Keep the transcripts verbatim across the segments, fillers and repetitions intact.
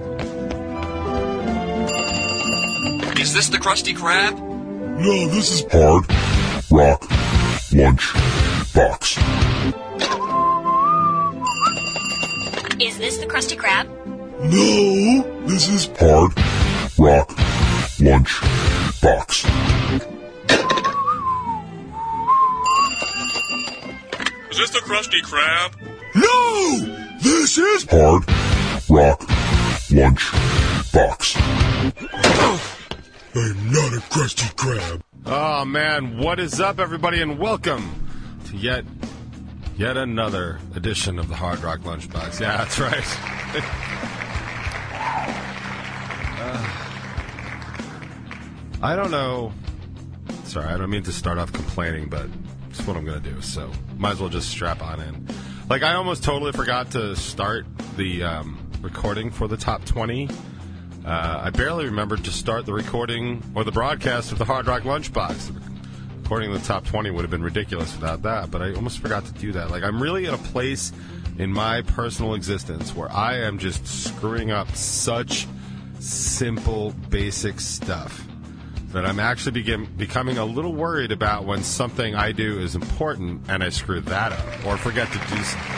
Is this the Krusty Krab? No, this is Hard Rock Lunch Box. Is this the Krusty Krab? No, this is Hard Rock Lunch Box. Is this the Krusty Krab? No, this is Hard Rock Lunch Box. I'm not a Krusty Krab. Oh, man, what is up, everybody, and welcome to yet yet another edition of the Hard Rock Lunchbox. Yeah, that's right. uh, I don't know. Sorry, I don't mean to start off complaining, but it's what I'm going to do, so might as well just strap on in. Like, I almost totally forgot to start the um, recording for the top twenty. Uh, I barely remembered to start the recording or the broadcast of the Hard Rock Lunchbox. Recording the top twenty would have been ridiculous without that, but I almost forgot to do that. Like, I'm really at a place in my personal existence where I am just screwing up such simple, basic stuff that I'm actually begin, becoming a little worried about when something I do is important and I screw that up or forget to do something.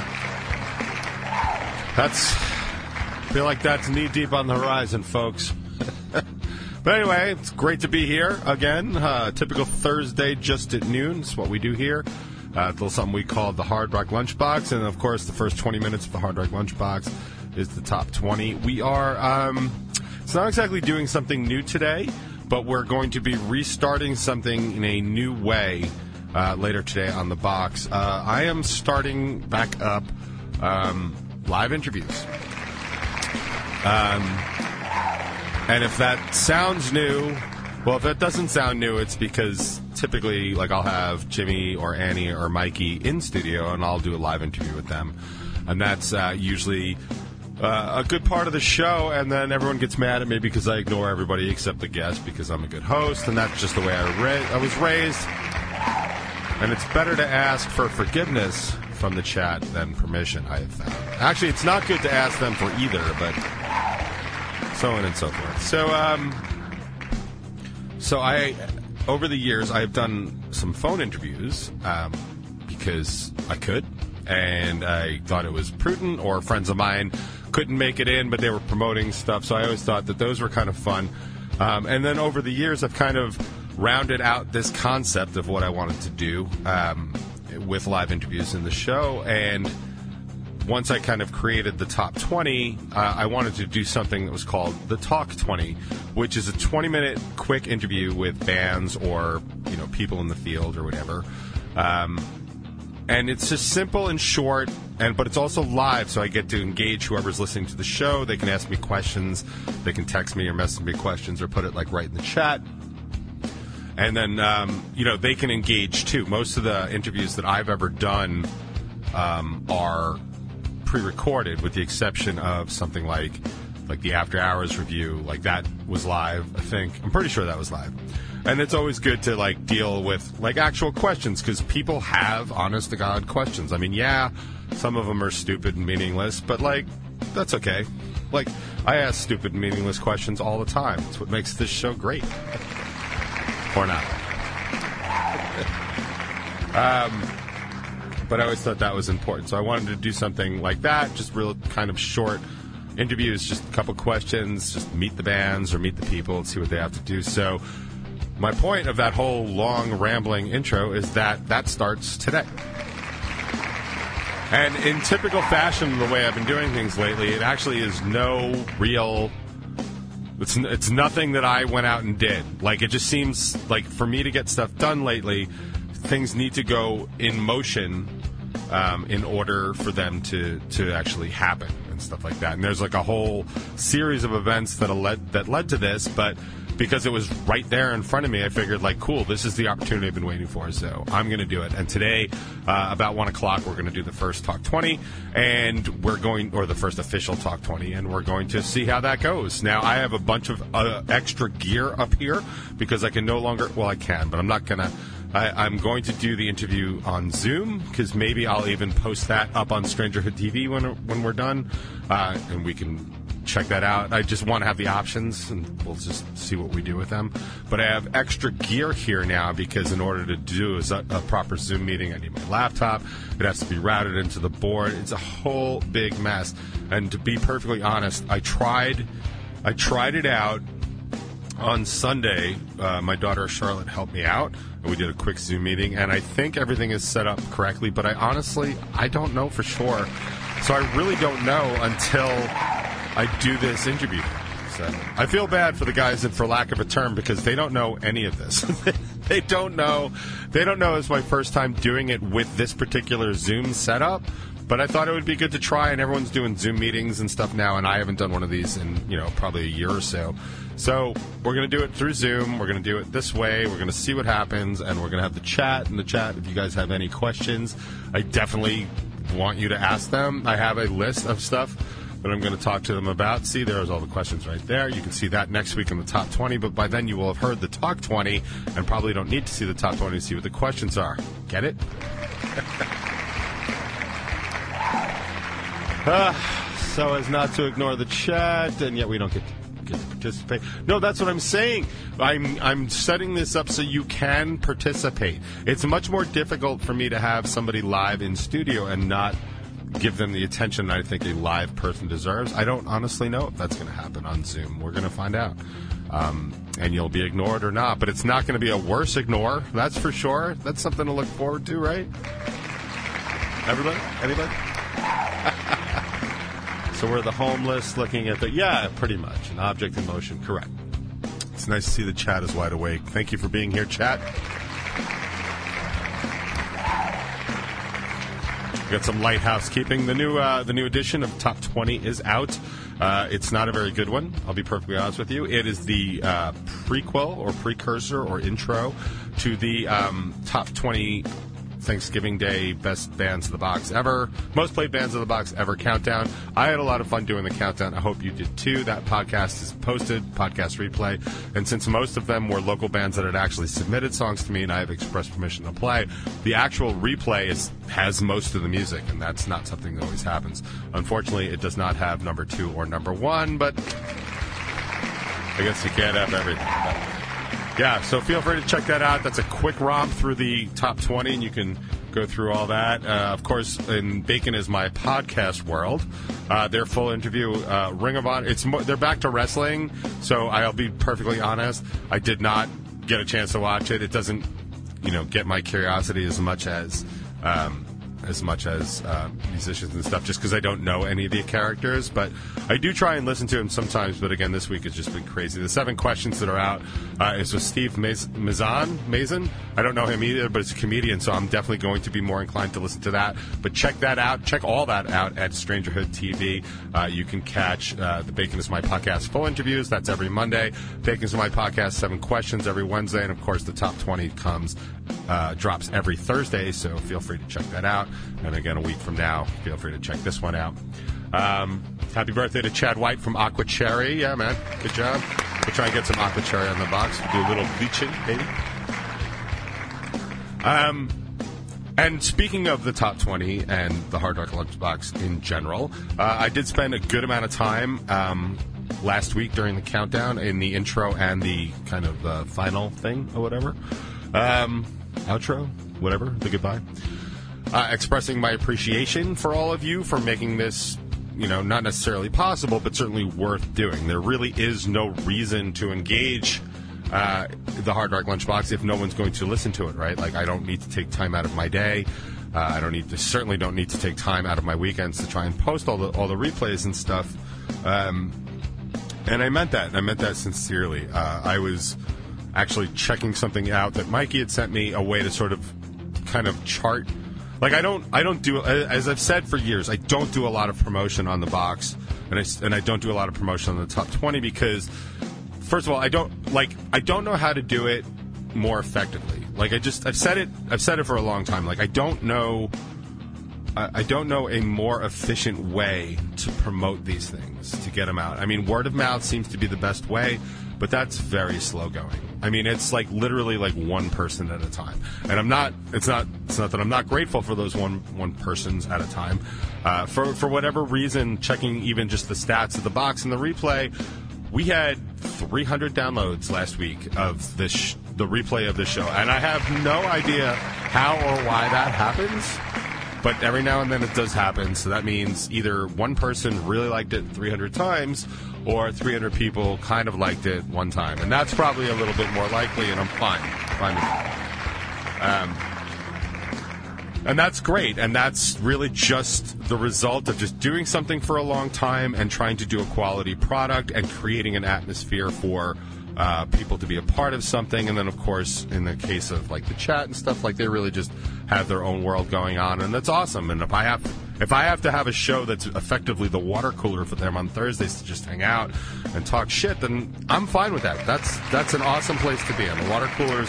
That's... I feel like that's knee-deep on the horizon, folks. But anyway, it's great to be here again. Uh, typical Thursday just at noon. It's what we do here. Uh, it's a little something we call the Hard Rock Lunchbox. And, of course, the first twenty minutes of the Hard Rock Lunchbox is the top twenty. We are, um, it's not exactly doing something new today, but we're going to be restarting something in a new way uh, later today on the box. Uh, I am starting back up um, live interviews. Um, and if that sounds new, well, if it doesn't sound new, it's because typically, like, I'll have Jimmy or Annie or Mikey in studio, and I'll do a live interview with them. And that's uh, usually uh, a good part of the show, and then everyone gets mad at me because I ignore everybody except the guest because I'm a good host, and that's just the way I, ra- I was raised. And it's better to ask for forgiveness from the chat than permission, I have found. Actually, it's not good to ask them for either, but so on and so forth. So, um, so I, over the years, I have done some phone interviews um, because I could, and I thought it was prudent, or friends of mine couldn't make it in, but they were promoting stuff, so I always thought that those were kind of fun. Um, and then over the years, I've kind of rounded out this concept of what I wanted to do um, with live interviews in the show, and once I kind of created the top twenty, uh, I wanted to do something that was called the Talk twenty, which is a twenty-minute quick interview with bands or, you know, people in the field or whatever. Um, and it's just simple and short, and but it's also live, so I get to engage whoever's listening to the show. They can ask me questions. They can text me or message me questions or put it, like, right in the chat. And then, um, you know, they can engage, too. Most of the interviews that I've ever done um, are pre-recorded, with the exception of something like like the After Hours review. Like, that was live, I think. I'm pretty sure that was live. And it's always good to, like, deal with, like, actual questions, because people have honest-to-God questions. I mean, yeah, some of them are stupid and meaningless, but, like, that's okay. Like, I ask stupid and meaningless questions all the time. It's what makes this show great. Or not. um... But I always thought that was important, so I wanted to do something like that, just real kind of short interviews, just a couple questions, just meet the bands or meet the people and see what they have to do. So my point of that whole long, rambling intro is that that starts today. And in typical fashion, the way I've been doing things lately, it actually is no real... It's, it's nothing that I went out and did. Like, it just seems like for me to get stuff done lately, things need to go in motion um, in order for them to, to actually happen and stuff like that. And there's like a whole series of events that led that led to this, but because it was right there in front of me, I figured, like, cool, this is the opportunity I've been waiting for, so I'm going to do it. And today, uh, about one o'clock, we're going to do the first Talk twenty, and we're going, or the first official Talk twenty, and we're going to see how that goes. Now, I have a bunch of uh, extra gear up here because I can no longer, well, I can, but I'm not going to, I'm going to do the interview on Zoom, because maybe I'll even post that up on Strangerhood T V when when we're done, uh, and we can check that out. I just want to have the options, and we'll just see what we do with them. But I have extra gear here now because in order to do a, a proper Zoom meeting, I need my laptop. It has to be routed into the board. It's a whole big mess. And to be perfectly honest, I tried, I tried it out on Sunday. Uh, my daughter Charlotte helped me out, and we did a quick Zoom meeting. And I think everything is set up correctly, but I honestly, I don't know for sure. So I really don't know until I do this interview. So I feel bad for the guys, and for lack of a term, because they don't know any of this. They don't know. They don't know it's my first time doing it with this particular Zoom setup. But I thought it would be good to try, and everyone's doing Zoom meetings and stuff now, and I haven't done one of these in, you know, probably a year or so. So we're going to do it through Zoom. We're going to do it this way. We're going to see what happens, and we're going to have the chat. In the chat, if you guys have any questions, I definitely want you to ask them. I have a list of stuff that I'm going to talk to them about. See, there's all the questions right there. You can see that next week in the top twenty, but by then you will have heard the talk twenty and probably don't need to see the top twenty to see what the questions are. Get it? uh, so as not to ignore the chat, and yet we don't get to Get to participate. No, that's what I'm saying. I'm I'm setting this up so you can participate. It's much more difficult for me to have somebody live in studio and not give them the attention I think a live person deserves. I don't honestly know if that's going to happen on Zoom. We're going to find out. Um, and you'll be ignored or not. But it's not going to be a worse ignore. That's for sure. That's something to look forward to, right? Everybody? Anybody? So we're the homeless looking at the... Yeah, pretty much. An object in motion. Correct. It's nice to see the chat is wide awake. Thank you for being here, chat. We got some light housekeeping. The new uh, the new edition of Top twenty is out. Uh, it's not a very good one, I'll be perfectly honest with you. It is the uh, prequel or precursor or intro to the um, Top twenty Thanksgiving Day Best Bands of the Box Ever, Most Played Bands of the Box Ever countdown. I had a lot of fun doing the countdown. I hope you did too. That podcast is posted, podcast replay. And since most of them were local bands that had actually submitted songs to me and I have expressed permission to play, the actual replay is, has most of the music, and that's not something that always happens. Unfortunately, it does not have number two or number one, but I guess you can't have everything. But yeah, so feel free to check that out. That's a quick romp through the top twenty, and you can go through all that. Uh, of course, in Bacon is My Podcast World, uh, their full interview, uh, Ring of Honor, it's mo- they're back to wrestling, so I'll be perfectly honest, I did not get a chance to watch it. It doesn't, you know, get my curiosity as much as... Um, as much as uh, musicians and stuff, just because I don't know any of the characters. But I do try and listen to them sometimes, but again, this week has just been crazy. The seven questions that are out uh, is with Steve Maz- Mazan, Mazan. I don't know him either, but it's a comedian, so I'm definitely going to be more inclined to listen to that. But check that out. Check all that out at Strangerhood T V. Uh, you can catch uh, the Bacon is My Podcast full interviews. That's every Monday. Bacon is My Podcast, seven questions every Wednesday. And, of course, the top twenty comes, uh, drops every Thursday, so feel free to check that out. And again, a week from now, feel free to check this one out. Um, happy birthday to Chad White from Aqua Cherry. Yeah, man. Good job. We'll try and get some Aqua Cherry on the box. Do a little bleaching, maybe. Um, and speaking of the top twenty and the Hard Rock Lunchbox in general, uh, I did spend a good amount of time um, last week during the countdown in the intro and the kind of uh, final thing or whatever. Um, outro, whatever, the goodbye. Uh, expressing my appreciation for all of you for making this, you know, not necessarily possible, but certainly worth doing. There really is no reason to engage uh, the Hard Rock Lunchbox if no one's going to listen to it, right? Like, I don't need to take time out of my day. Uh, I don't need to, certainly don't need to take time out of my weekends to try and post all the all the replays and stuff. Um, and I meant that. I meant that sincerely. Uh, I was actually checking something out that Mikey had sent me, a way to sort of kind of chart. Like, I don't, I don't do, as I've said for years, I don't do a lot of promotion on the box, and I, and I don't do a lot of promotion on the top twenty because, first of all, I don't, like, I don't know how to do it more effectively. Like, I just, I've said it, I've said it for a long time. Like, I don't know, I, I don't know a more efficient way to promote these things, to get them out. I mean, word of mouth seems to be the best way, but that's very slow going. I mean, it's like literally like one person at a time. And I'm not, it's not, it's not that I'm not grateful for those one, one persons at a time. Uh, for, for whatever reason, checking even just the stats of the box and the replay, we had three hundred downloads last week of this, sh- the replay of this show. And I have no idea how or why that happens. But every now and then it does happen, so that means either one person really liked it three hundred times, or three hundred people kind of liked it one time. And that's probably a little bit more likely, and I'm fine. fine with that. Um, and that's great, and that's really just the result of just doing something for a long time and trying to do a quality product and creating an atmosphere for Uh, people to be a part of something. And then, of course, in the case of like the chat and stuff, like they really just have their own world going on, and that's awesome. And if I have if I have to have a show that's effectively the water cooler for them on Thursdays to just hang out and talk shit, then I'm fine with that. That's that's an awesome place to be in. The water coolers,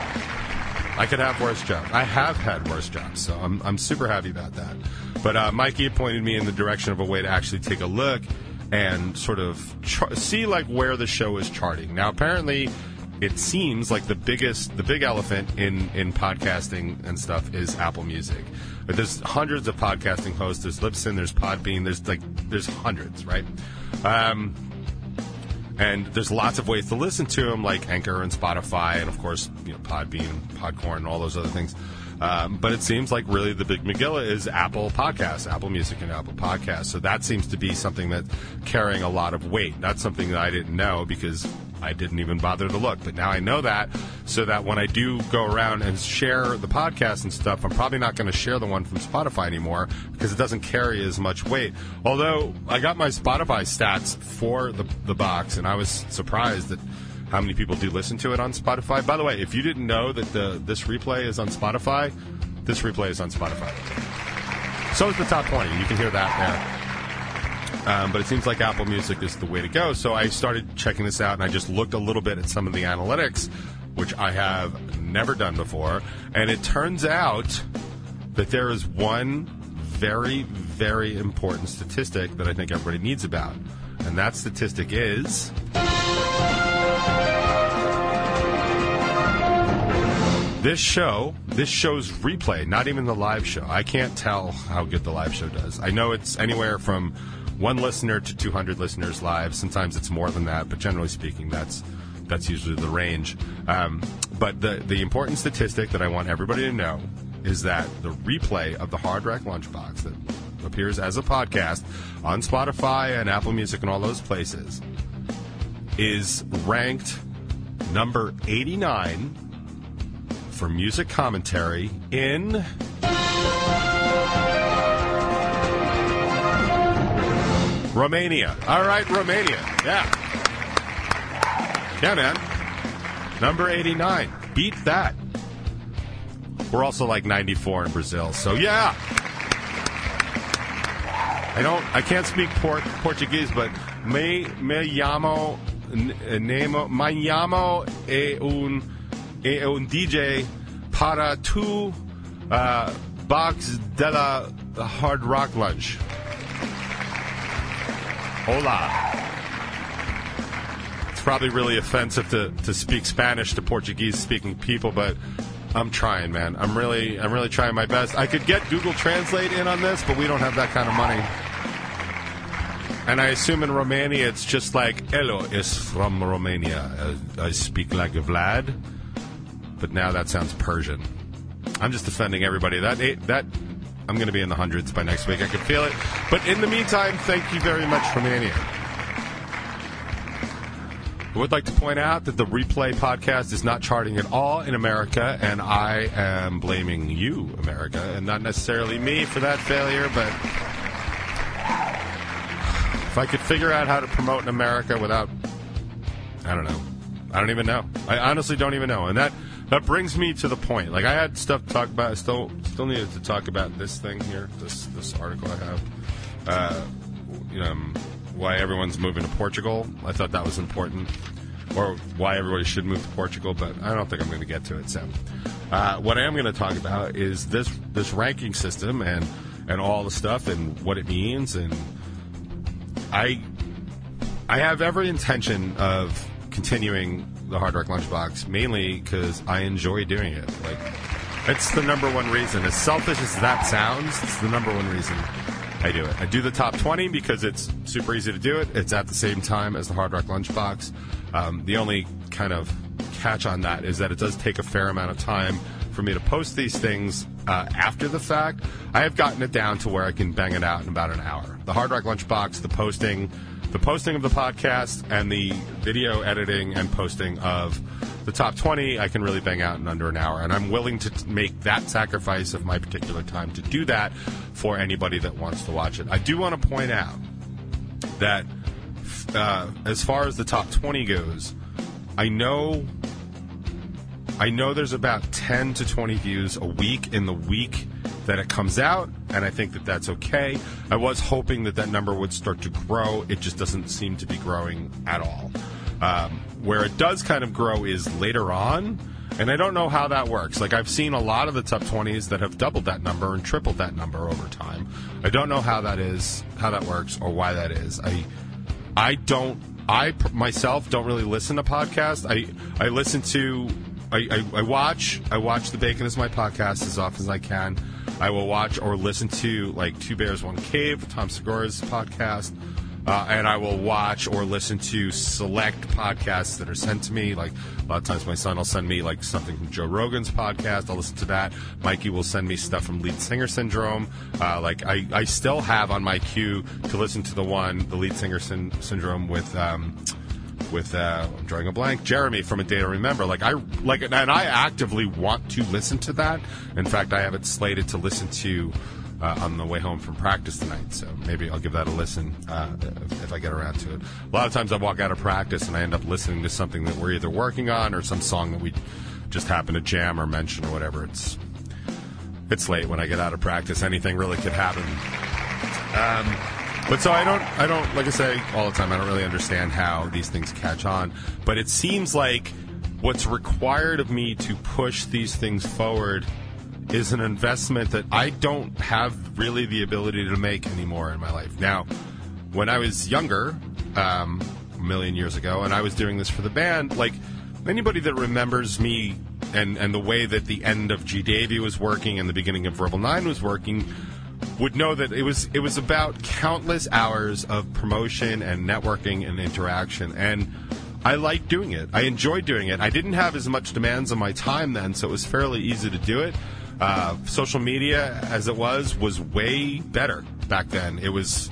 I could have worse jobs. I have had worse jobs, so I'm I'm super happy about that. But uh, Mikey had pointed me in the direction of a way to actually take a look and sort of char- see like where the show is charting. Now, apparently, it seems like the biggest, the big elephant in, in podcasting and stuff is Apple Music. But there's hundreds of podcasting hosts. There's Libsyn, there's Podbean, there's like there's hundreds, right? Um, and there's lots of ways to listen to them, like Anchor and Spotify, and of course, you know, Podbean, Podcorn, and all those other things. Um, but it seems like really the big Megillah is Apple Podcasts, Apple Music and Apple Podcasts. So that seems to be something that's carrying a lot of weight. That's something that I didn't know because I didn't even bother to look. But now I know that, so that when I do go around and share the podcast and stuff, I'm probably not going to share the one from Spotify anymore because it doesn't carry as much weight. Although I got my Spotify stats for the, the box, and I was surprised that how many people do listen to it on Spotify. By the way, if you didn't know that the this replay is on Spotify, this replay is on Spotify. So is the top twenty. You can hear that there. Um, but it seems like Apple Music is the way to go. So I started checking this out, and I just looked a little bit at some of the analytics, which I have never done before. And it turns out that there is one very, very important statistic that I think everybody needs about. And that statistic is... This show, this show's replay, not even the live show. I can't tell how good the live show does. I know it's anywhere from one listener to two hundred listeners live. Sometimes it's more than that, but generally speaking, that's that's usually the range. Um, but the, the important statistic that I want everybody to know is that the replay of the Hard Rock Lunchbox that appears as a podcast on Spotify and Apple Music and all those places is ranked number eighty-nine for music commentary in Romania. All right, Romania. Yeah. Yeah, man. Number eighty-nine. Beat that. We're also like ninety-four in Brazil, so yeah. I don't, I can't speak port, Portuguese, but me, me llamo, nemo, me llamo e un é um D J para tu uh, box de la Hard Rock Lunch. Hola. It's probably really offensive to, to speak Spanish to Portuguese-speaking people, but I'm trying, man. I'm really, I'm really trying my best. I could get Google Translate in on this, but we don't have that kind of money. And I assume in Romania it's just like, hello, is from Romania. I, I speak like Vlad. But now that sounds Persian. I'm just offending everybody. That that I'm going to be in the hundreds by next week. I can feel it. But in the meantime, thank you very much, Romania. I would like to point out that the Replay podcast is not charting at all in America, and I am blaming you, America, and not necessarily me for that failure, but if I could figure out how to promote in America without, I don't know. I don't even know. I honestly don't even know. And that... That brings me to the point. Like, I had stuff to talk about. I still still needed to talk about this thing here, this this article I have. Uh, you know, why everyone's moving to Portugal. I thought that was important. Or why everybody should move to Portugal, but I don't think I'm going to get to it. So, uh, what I am going to talk about is this this ranking system and, and all the stuff and what it means. And I I have every intention of continuing the Hard Rock Lunchbox mainly because I enjoy doing it. Like, it's the number one reason. As selfish as that sounds, it's the number one reason I do it. I do the top twenty because it's super easy to do it. It's at the same time as the Hard Rock Lunchbox. Um, the only kind of catch on that is that it does take a fair amount of time for me to post these things uh, after the fact. I have gotten it down to where I can bang it out in about an hour. The Hard Rock Lunchbox, the posting, the posting of the podcast, and the video editing and posting of the top twenty, I can really bang out in under an hour. And I'm willing to t- make that sacrifice of my particular time to do that for anybody that wants to watch it. I do want to point out that uh, as far as the top twenty goes, I know I know there's about ten to twenty views a week in the week that it comes out, and I think that that's okay. I was hoping that that number would start to grow. It just doesn't seem to be growing at all. Um, where it does kind of grow is later on, and I don't know how that works. Like, I've seen a lot of the top twenties that have doubled that number and tripled that number over time. I don't know how that is, how that works, or why that is. I, I don't, I myself don't really listen to podcasts. I, I listen to, I, I, I watch, I watch The Bacon Is My Podcast as often as I can. I will watch or listen to, like, Two Bears, One Cave, Tom Segura's podcast. Uh, and I will watch or listen to select podcasts that are sent to me. Like, a lot of times my son will send me, like, something from Joe Rogan's podcast. I'll listen to that. Mikey will send me stuff from Lead Singer Syndrome. Uh, like, I, I still have on my queue to listen to the one, the Lead Singer Syn- Syndrome with, um, with, uh, I'm drawing a blank, Jeremy from A Day to Remember. Like, I, like, and I actively want to listen to that. In fact, I have it slated to listen to Uh, on the way home from practice tonight, so maybe I'll give that a listen uh, if, if I get around to it. A lot of times I walk out of practice and I end up listening to something that we're either working on or some song that we just happen to jam or mention or whatever. It's it's late when I get out of practice. Anything really could happen. Um, but so I don't, I don't, like I say all the time, I don't really understand how these things catch on. But it seems like what's required of me to push these things forward is an investment that I don't have really the ability to make anymore in my life. Now, when I was younger, um, a million years ago, and I was doing this for the band, like, anybody that remembers me and, and the way that the end of G Davy was working and the beginning of Verbal Nine was working would know that it was it was about countless hours of promotion and networking and interaction, and I liked doing it. I enjoyed doing it. I didn't have as much demands on my time then, so it was fairly easy to do it. Uh, social media, as it was, was way better back then. It was,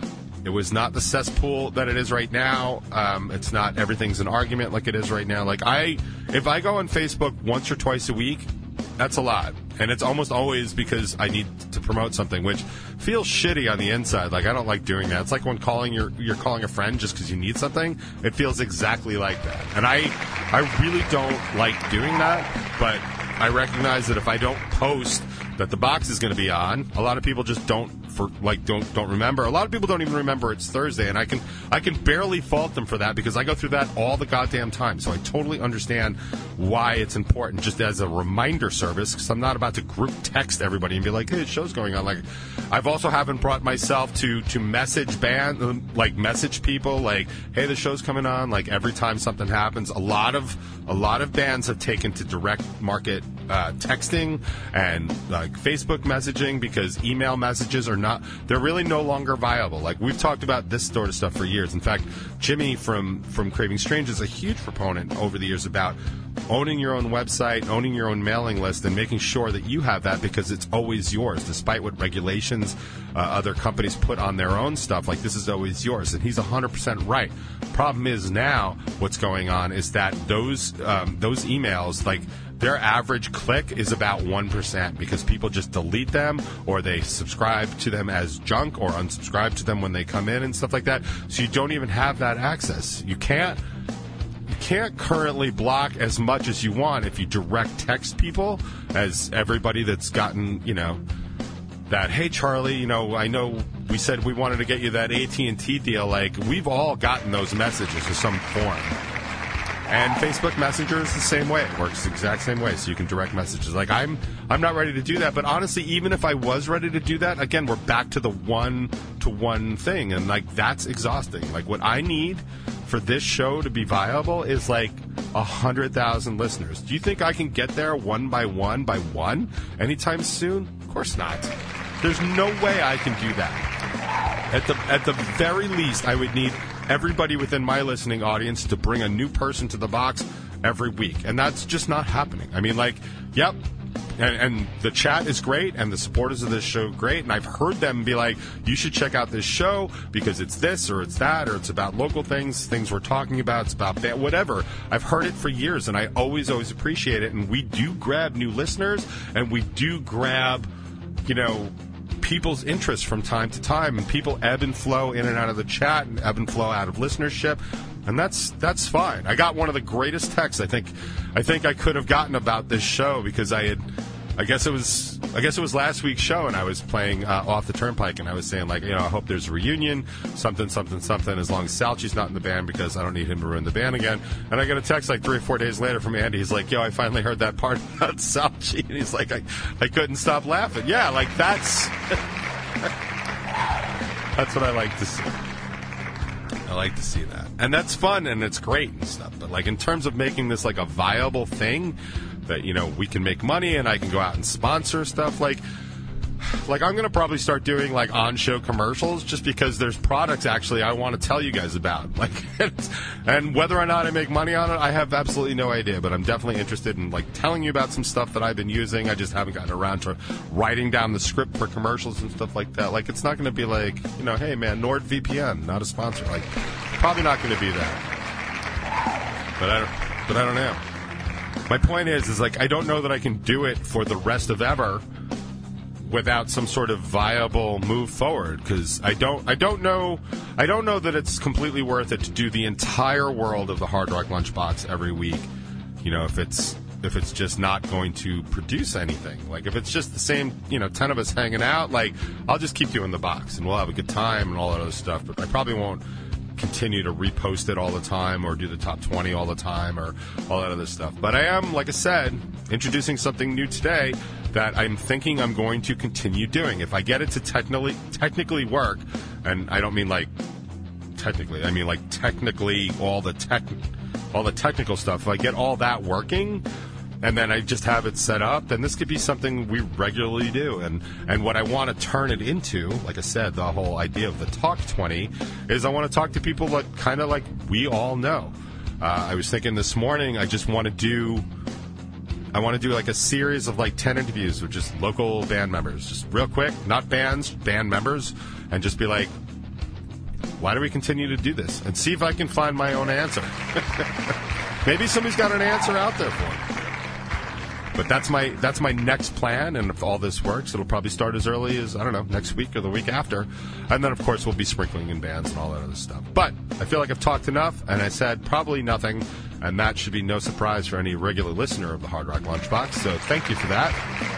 it was not the cesspool that it is right now. Um, it's not everything's an argument like it is right now. Like, I, if I go on Facebook once or twice a week, that's a lot, and it's almost always because I need to promote something, which feels shitty on the inside. Like, I don't like doing that. It's like when calling your you're calling a friend just because you need something. It feels exactly like that, and I, I really don't like doing that, but I recognize that if I don't post that the box is going to be on, a lot of people just don't for like don't don't remember. A lot of people don't even remember it's Thursday, and I can I can barely fault them for that because I go through that all the goddamn time. So I totally understand why it's important, just as a reminder service, because I'm not about to group text everybody and be like, "Hey, the show's going on." Like, I've also haven't brought myself to to message band like message people like, "Hey, the show's coming on." Like, every time something happens, a lot of a lot of bands have taken to direct market uh, texting and like Facebook messaging because email messages are not. They're really no longer viable. Like, we've talked about this sort of stuff for years. In fact, Jimmy from from Craving Strange is a huge proponent over the years about owning your own website, owning your own mailing list, and making sure that you have that because it's always yours, despite what regulations uh, other companies put on their own stuff. Like, this is always yours, and he's one hundred percent right. Problem is now what's going on is that those um, those emails, like, their average click is about one percent because people just delete them or they subscribe to them as junk or unsubscribe to them when they come in and stuff like that. So you don't even have that access. You can't you can't currently block as much as you want if you direct text people, as everybody that's gotten, you know, that, "Hey, Charlie, you know, I know we said we wanted to get you that A T and T deal." Like, we've all gotten those messages in some form. And Facebook Messenger is the same way. It works the exact same way, so you can direct messages. Like, I'm I'm not ready to do that, but honestly, even if I was ready to do that, again, we're back to the one-to-one thing, and, like, that's exhausting. Like, what I need for this show to be viable is, like, one hundred thousand listeners. Do you think I can get there one by one by one anytime soon? Of course not. There's no way I can do that. At the at the very least, I would need everybody within my listening audience to bring a new person to the box every week. And that's just not happening. I mean, like, yep. And, and the chat is great, and the supporters of this show great, and I've heard them be like, you should check out this show because it's this or it's that or it's about local things, things we're talking about, it's about that, whatever. I've heard it for years, and I always, always appreciate it, and we do grab new listeners, and we do grab, you know, people's interest from time to time, and people ebb and flow in and out of the chat and ebb and flow out of listenership. And that's that's fine. I got one of the greatest texts I think I think I could have gotten about this show because I had I guess it was I guess it was last week's show and I was playing uh, Off the Turnpike and I was saying like, you know, I hope there's a reunion, something, something, something, as long as Salchi's not in the band because I don't need him to ruin the band again. And I got a text like three or four days later from Andy. He's like, yo, I finally heard that part about Salchi. And he's like, I, I couldn't stop laughing. Yeah, like that's that's what I like to see. I like to see that. And that's fun and it's great and stuff. But, like, in terms of making this, like, a viable thing that, you know, we can make money and I can go out and sponsor stuff, like, like I'm going to probably start doing, like, on-show commercials just because there's products, actually, I want to tell you guys about. Like, and whether or not I make money on it, I have absolutely no idea. But I'm definitely interested in, like, telling you about some stuff that I've been using. I just haven't gotten around to writing down the script for commercials and stuff like that. Like, it's not going to be like, you know, hey, man, NordVPN, not a sponsor. Like, probably not going to be that. But I don't, but I don't know. My point is, is, like, I don't know that I can do it for the rest of ever without some sort of viable move forward, because I don't, I don't know, I don't know that it's completely worth it to do the entire world of the Hard Rock Lunchbox every week. You know, if it's if it's just not going to produce anything, like if it's just the same, you know, ten of us hanging out, like I'll just keep you in the box and we'll have a good time and all that other stuff. But I probably won't continue to repost it all the time or do the top twenty all the time or all that other stuff. But I am, like I said, introducing something new today that I'm thinking I'm going to continue doing. If I get it to technically technically work, and I don't mean like technically, I mean like technically all the tech all the technical stuff, if I get all that working and then I just have it set up, then this could be something we regularly do. And, and what I want to turn it into, like I said, the whole idea of the Talk twenty, is I want to talk to people that kind of like we all know. Uh, I was thinking this morning, I just want to do, I want to do like a series of like ten interviews with just local band members, just real quick, not bands, band members, and just be like, why do we continue to do this? And see if I can find my own answer. Maybe somebody's got an answer out there for me. But that's my that's my next plan, and if all this works, it'll probably start as early as, I don't know, next week or the week after. And then, of course, we'll be sprinkling in bands and all that other stuff. But I feel like I've talked enough, and I said probably nothing, and that should be no surprise for any regular listener of the Hard Rock Lunchbox, so thank you for that.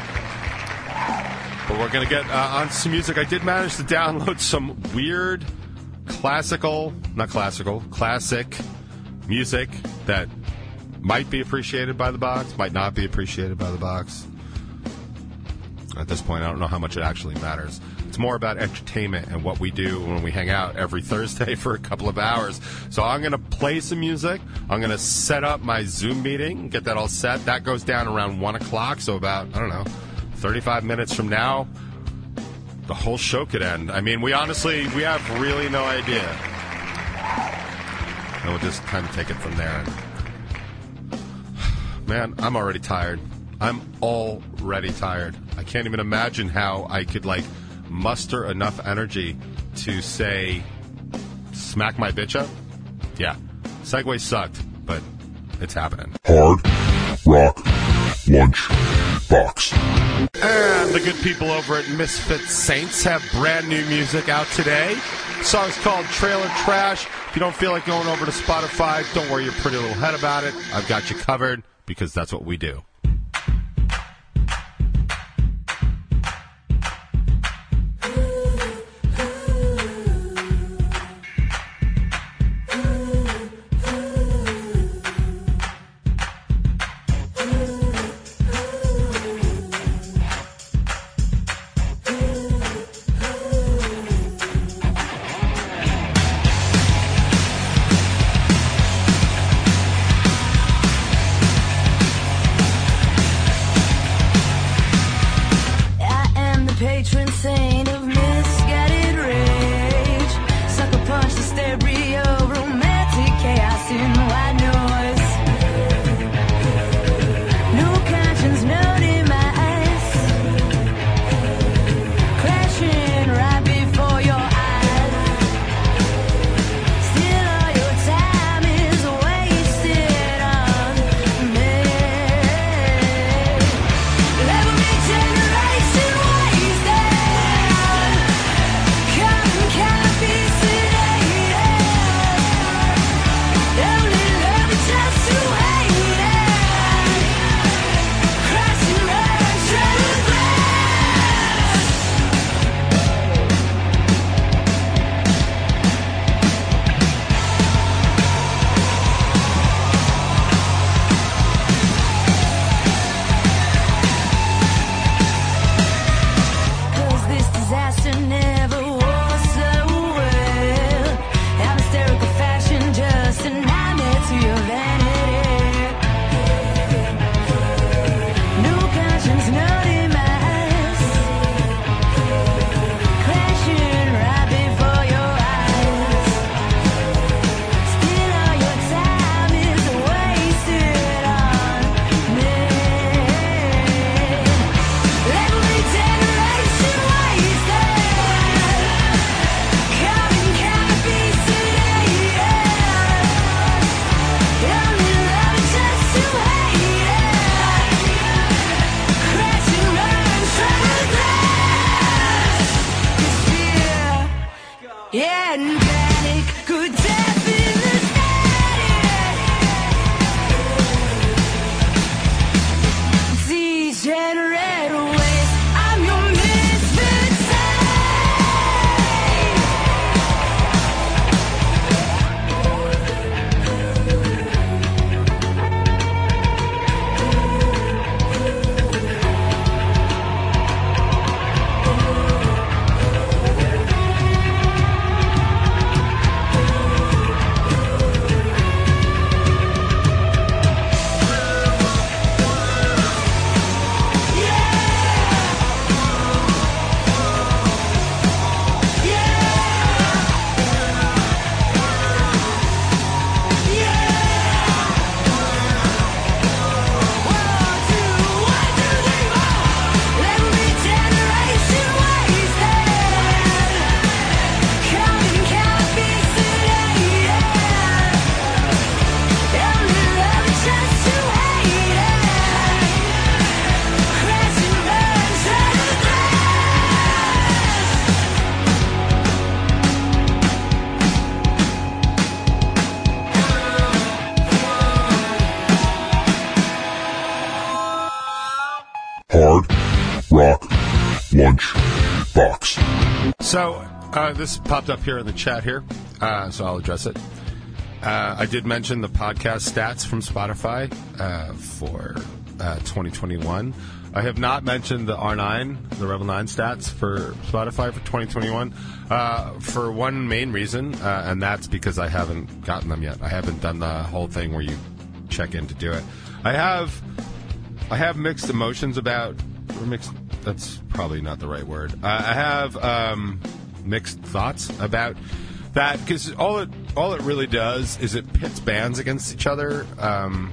But we're going to get uh, on some music. I did manage to download some weird classical, not classical, classic music that might be appreciated by the box, might not be appreciated by the box. At this point, I don't know how much it actually matters. It's more about entertainment and what we do when we hang out every Thursday for a couple of hours. So I'm going to play some music. I'm going to set up my Zoom meeting, get that all set. That goes down around one o'clock, so about, I don't know, thirty-five minutes from now, the whole show could end. I mean, we honestly, we have really no idea. And we'll just kind of take it from there. Man, I'm already tired. I'm already tired. I can't even imagine how I could, like, muster enough energy to say, smack my bitch up. Yeah, Segway sucked, but it's happening. Hard Rock Lunch Box. And the good people over at Misfit Saints have brand new music out today. The song's called Trailer Trash. If you don't feel like going over to Spotify, don't worry your pretty little head about it. I've got you covered, because that's what we do. and panic could deafen the static. Degenerate ways, I'm your misfit Hard Rock Lunch Box. So, uh, this popped up here in the chat here, uh, so I'll address it. Uh, I did mention the podcast stats from Spotify uh, for uh, twenty twenty-one. I have not mentioned the R nine, the Rebel nine stats for Spotify for twenty twenty-one uh, for one main reason, uh, and that's because I haven't gotten them yet. I haven't done the whole thing where you check in to do it. I have... I have mixed emotions about, or mixed, that's probably not the right word. Uh, I have um, mixed thoughts about that, because all it all it really does is it pits bands against each other. Um,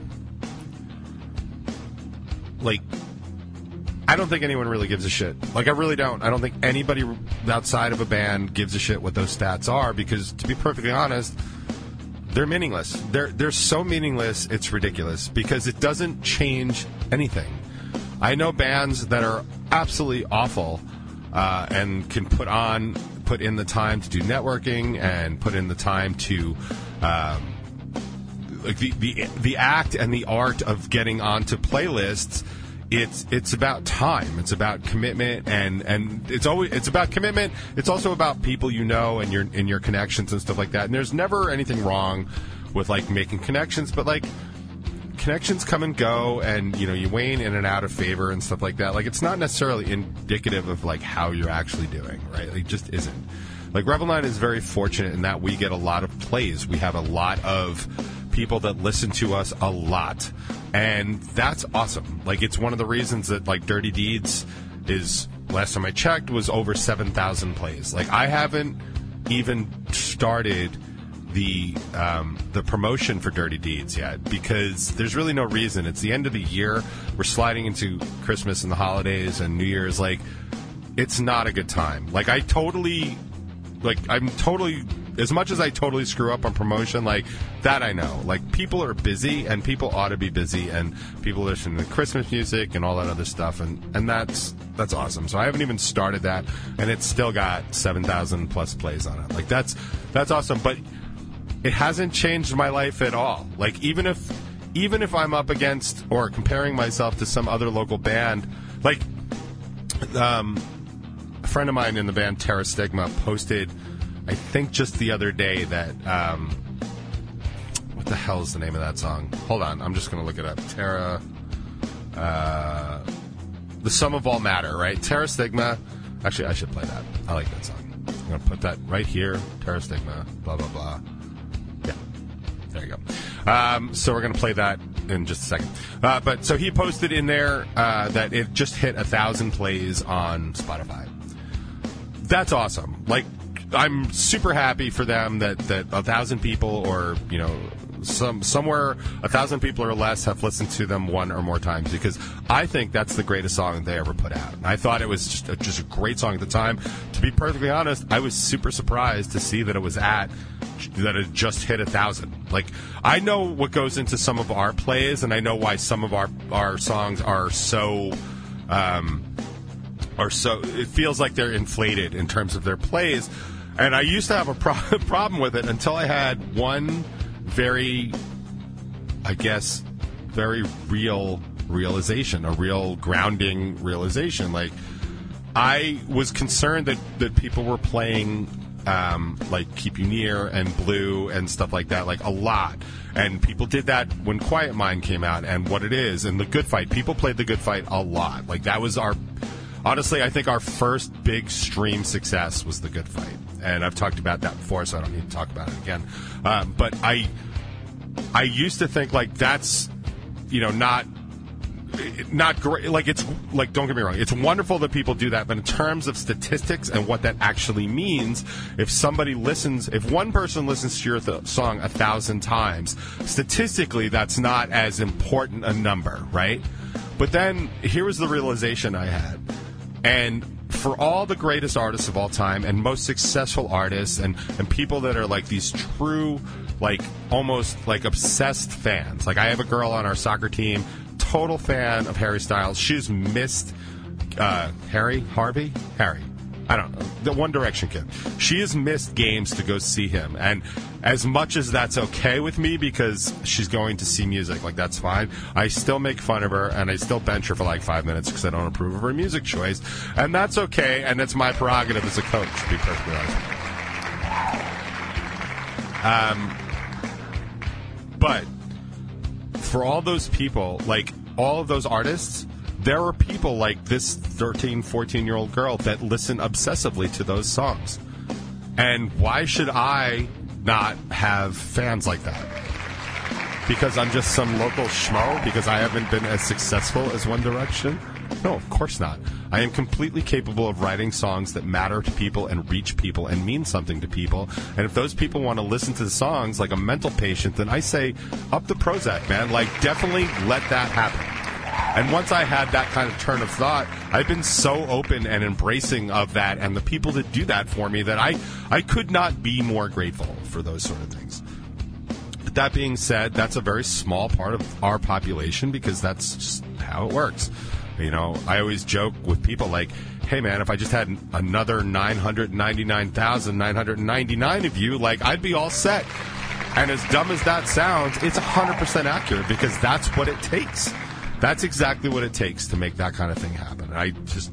like, I don't think anyone really gives a shit. Like, I really don't. I don't think anybody outside of a band gives a shit what those stats are, because, to be perfectly honest, they're meaningless. They're they're so meaningless, it's ridiculous, because it doesn't change anything. I know bands that are absolutely awful uh, and can put on, put in the time to do networking and put in the time to, um, like the, the the act and the art of getting onto playlists. It's it's about time. It's about commitment, and, and it's always it's about commitment. It's also about people you know and your and your connections and stuff like that. And there's never anything wrong with like making connections, but like connections come and go, and you know you wane in and out of favor and stuff like that. Like, it's not necessarily indicative of like how you're actually doing, right? Like, it just isn't. Like, Rebel nine is very fortunate in that we get a lot of plays. We have a lot of people that listen to us a lot, and that's awesome. Like, it's one of the reasons that like Dirty Deeds is, last time I checked, was over seven thousand plays. Like, I haven't even started the um, the promotion for Dirty Deeds yet, because there's really no reason. It's the end of the year. We're sliding into Christmas and the holidays and New Year's. Like, it's not a good time. Like, I totally, like, I'm totally, as much as I totally screw up on promotion, like, that I know. Like, people are busy, and people ought to be busy, and people listen to Christmas music and all that other stuff, and, and that's that's awesome. So I haven't even started that, and it's still got seven thousand plus plays on it. Like, that's that's awesome, but it hasn't changed my life at all. Like, even if even if I'm up against or comparing myself to some other local band, like, um, a friend of mine in the band Terra Stigma posted, I think just the other day, that, um, what the hell is the name of that song? Hold on, I'm just going to look it up. Terra, uh, The Sum of All Matter, right? Terra Stigma. Actually, I should play that. I like that song. I'm going to put that right here. Terra Stigma, blah, blah, blah. Yeah, there you go. Um, so we're going to play that in just a second. Uh, but so he posted in there uh, that it just hit a thousand plays on Spotify. That's awesome. Like, I'm super happy for them that, that a thousand people, or, you know, some somewhere a thousand people or less have listened to them one or more times, because I think that's the greatest song they ever put out. And I thought it was just a, just a great song at the time. To be perfectly honest, I was super surprised to see that it was at, that it just hit a thousand. Like, I know what goes into some of our plays, and I know why some of our, our songs are so, um, are so, it feels like they're inflated in terms of their plays. And I used to have a pro- problem with it until I had one very, I guess, very real realization, a real grounding realization. Like, I was concerned that, that people were playing, um, like, Keep You Near and Blue and stuff like that, like, a lot. And people did that when Quiet Mind came out and What It Is and The Good Fight. People played The Good Fight a lot. Like, that was our... Honestly, I think our first big stream success was The Good Fight. And I've talked about that before, so I don't need to talk about it again. Um, but I... I used to think, like, that's, you know, not... Not great. Like, it's like, don't get me wrong, it's wonderful that people do that, but in terms of statistics and what that actually means, if somebody listens, if one person listens to your th- song a thousand times, statistically, that's not as important a number, right? But then here was the realization I had, and for all the greatest artists of all time and most successful artists and, and people that are like these true, like almost like obsessed fans, like I have a girl on our soccer team, total fan of Harry Styles. She's missed uh, Harry, Harvey, Harry. I don't know, the One Direction kid. She has missed games to go see him, and as much as that's okay with me because she's going to see music, like that's fine. I still make fun of her, and I still bench her for like five minutes because I don't approve of her music choice, and that's okay, and it's my prerogative as a coach, to be perfectly honest. Um, but for all those people, like all of those artists, there are people like this thirteen, fourteen-year-old girl that listen obsessively to those songs. And why should I not have fans like that? Because I'm just some local schmo? Because I haven't been as successful as One Direction? No, of course not. I am completely capable of writing songs that matter to people and reach people and mean something to people. And if those people want to listen to the songs like a mental patient, then I say, up the Prozac, man. Like, definitely let that happen. And once I had that kind of turn of thought, I've been so open and embracing of that and the people that do that for me that I, I could not be more grateful for those sort of things. But that being said, that's a very small part of our population because that's just how it works. You know, I always joke with people like, hey, man, if I just had another nine hundred ninety-nine thousand nine hundred ninety-nine of you, like, I'd be all set. And as dumb as that sounds, it's one hundred percent accurate because that's what it takes. That's exactly what it takes to make that kind of thing happen. And I just...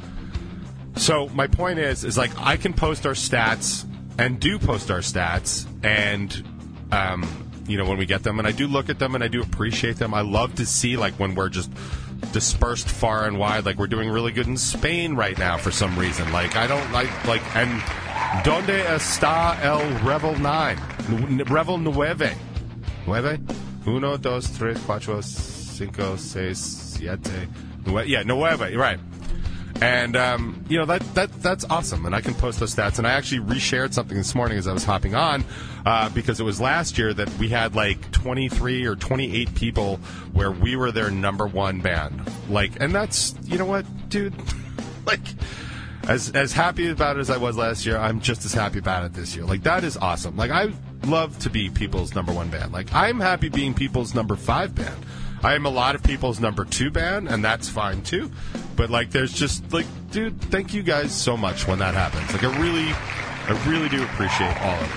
So my point is, is like, I can post our stats and do post our stats and... Um, you know, when we get them, and I do look at them and I do appreciate them. I love to see, like, when we're just dispersed far and wide, like we're doing really good in Spain right now for some reason. Like, I don't like, like, and ¿Dónde está el Revel nine? Revel nueve. Nueve? Uno, dos, tres, cuatro, cinco, seis, siete. Nueve. Yeah, nueve, right. And, um, you know, that, that that's awesome. And I can post those stats. And I actually reshared something this morning as I was hopping on uh, because it was last year that we had like twenty-three or twenty-eight people where we were their number one band. Like, and that's, you know what, dude? Like, as as happy about it as I was last year, I'm just as happy about it this year. Like, that is awesome. Like, I love to be people's number one band. Like, I'm happy being people's number five band. I am a lot of people's number two band, and that's fine too. But, like, there's just, like, dude, thank you guys so much when that happens. Like, I really, I really do appreciate all of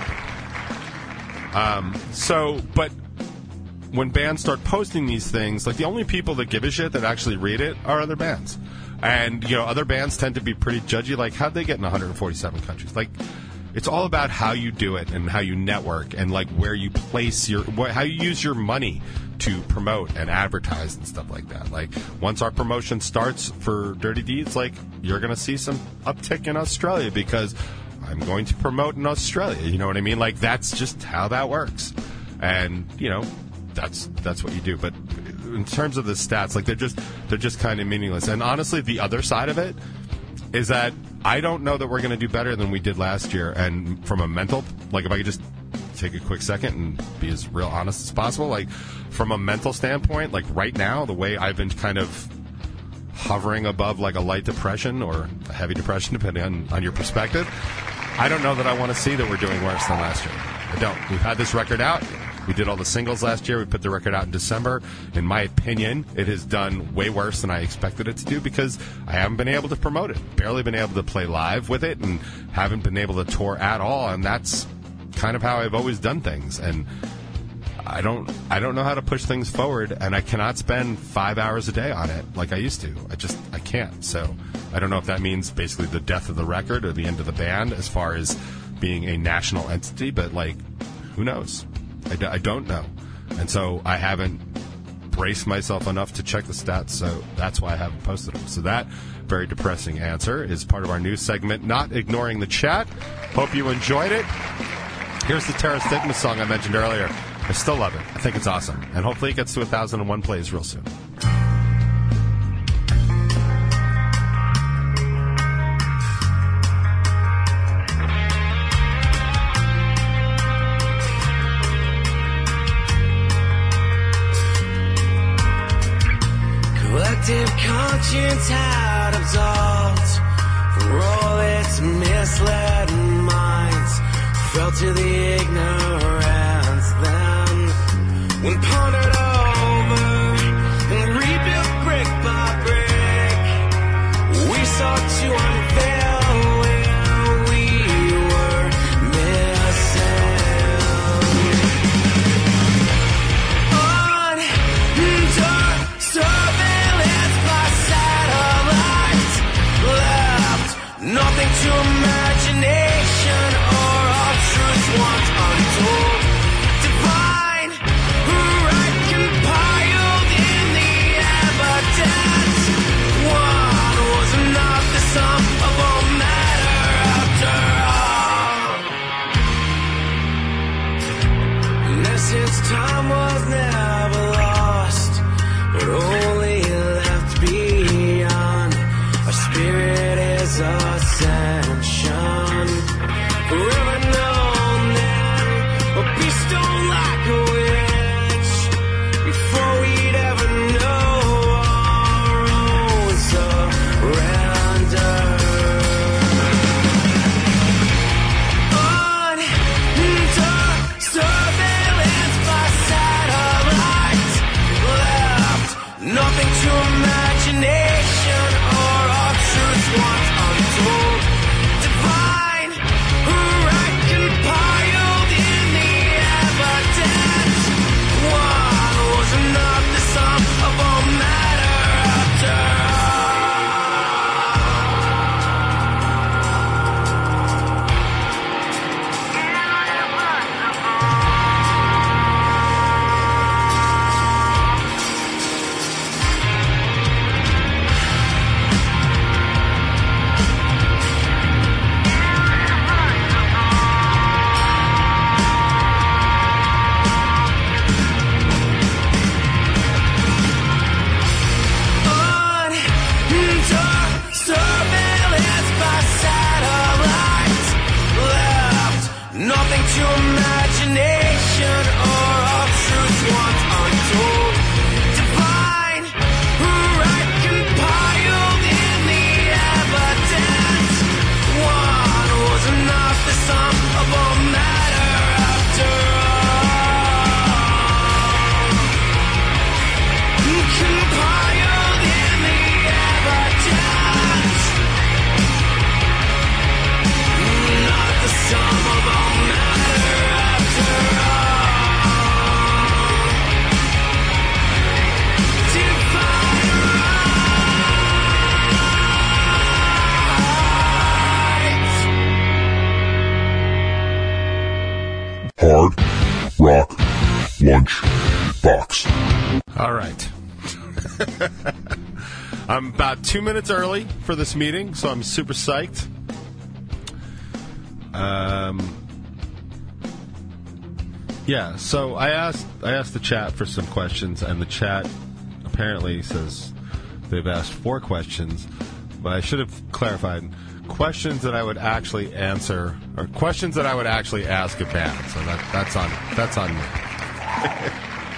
that. Um, so, but when bands start posting these things, like, the only people that give a shit that actually read it are other bands. And, you know, other bands tend to be pretty judgy. Like, how'd they get in one hundred forty-seven countries? Like, it's all about how you do it and how you network and, like, where you place your, wh- how you use your money to promote and advertise and stuff like that. Like, once our promotion starts for Dirty Deeds, like, you're going to see some uptick in Australia because I'm going to promote in Australia. You know what I mean? Like, that's just how that works. And, you know, that's that's what you do. But in terms of the stats, like, they're just they're just kind of meaningless. And honestly, the other side of it is that I don't know that we're going to do better than we did last year. And from a mental, like, if I could just take a quick second and be as real honest as possible, like, from a mental standpoint, like, right now, the way I've been kind of hovering above, like, a light depression or a heavy depression, depending on, on your perspective, I don't know that I want to see that we're doing worse than last year. I don't. We've had this record out. We did all the singles last year. We put the record out in December. In my opinion, it has done way worse than I expected it to do because I haven't been able to promote it. Barely been able to play live with it and haven't been able to tour at all. And that's kind of how I've always done things. And I don't I don't know how to push things forward, and I cannot spend five hours a day on it like I used to. I just, I can't. So I don't know if that means basically the death of the record or the end of the band as far as being a national entity, but, like, who knows? I, d- I don't know. And so I haven't braced myself enough to check the stats, so that's why I haven't posted them. So that very depressing answer is part of our new segment, Not Ignoring the Chat. Hope you enjoyed it. Here's the Terra Stigma song I mentioned earlier. I still love it. I think it's awesome. And hopefully it gets to one thousand one plays real soon. Collective conscience had absolved for all its misled minds. Fell to the ignorance then, when pondered over and rebuilt brick by brick, we sought to unveil where we were missing. Under surveillance by satellite, left nothing to imagination or our truth once untold. Divine right compiled in the evidence. One was not the sum of all matter after all. In essence, time was never lost, but only left beyond. Our spirit is ascension, forever known then, a beastone like a witch, before we'd ever know our own surrender. Under surveillance by satellite, left nothing to imagination or our truth once untold. Divine right compiled in the evidence. One was not the sum of all matter after under surveillance by satellite, left nothing to imagination or our truth once untold. Divine right compiled in the evidence. One was not the sum of all matter after all. Compiled in the evidence. Not the sum of all matter after all. Divine right. Hard Rock Lunch Box. All right. I'm about two minutes early for this meeting, so I'm super psyched. Um, yeah, so I asked I asked the chat for some questions, and the chat apparently says they've asked four questions, but I should have clarified questions that I would actually answer, or questions that I would actually ask a band. So that that's on that's on me.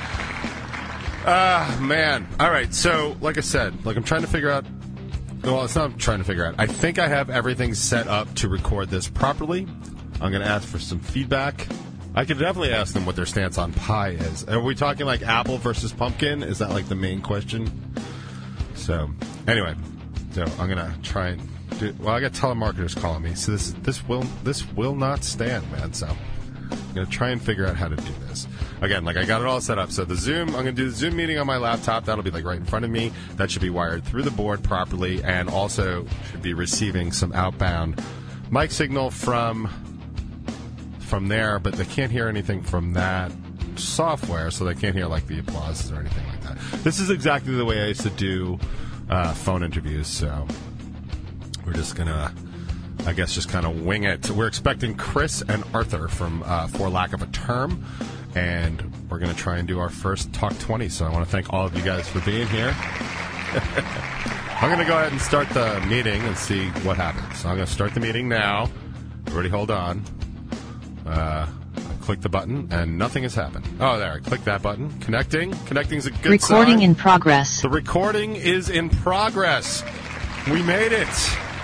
Ah, man. All right, so like I said, like I'm trying to figure out. Well, it's not trying to figure out. I think I have everything set up to record this properly. I'm going to ask for some feedback I could definitely ask them what their stance on pie is. Are we talking like apple versus pumpkin? Is that like the main question? So, anyway, so I'm gonna try and do. Well, I got telemarketers calling me, so this this will this will not stand, man. So I'm gonna try and figure out how to do this. Again, like I got it all set up. So the Zoom, I'm gonna do the Zoom meeting on my laptop. That'll be like right in front of me. That should be wired through the board properly, and also should be receiving some outbound mic signal from. from there, but they can't hear anything from that software, so they can't hear like the applauses or anything like that. This is exactly the way I used to do uh, phone interviews, so we're just gonna, I guess, just kind of wing it. We're expecting Chris and Arthur from uh, For Lack of a Term, and we're gonna try and do our first Talk twenty, so I want to thank all of you guys for being here. I'm gonna go ahead and start the meeting and see what happens. So I'm gonna start the meeting now. Everybody hold on. Uh, I click the button, and nothing has happened. Oh, there. I click that button. Connecting. Connecting's a good Recording sign. in progress. The recording is in progress. We made it.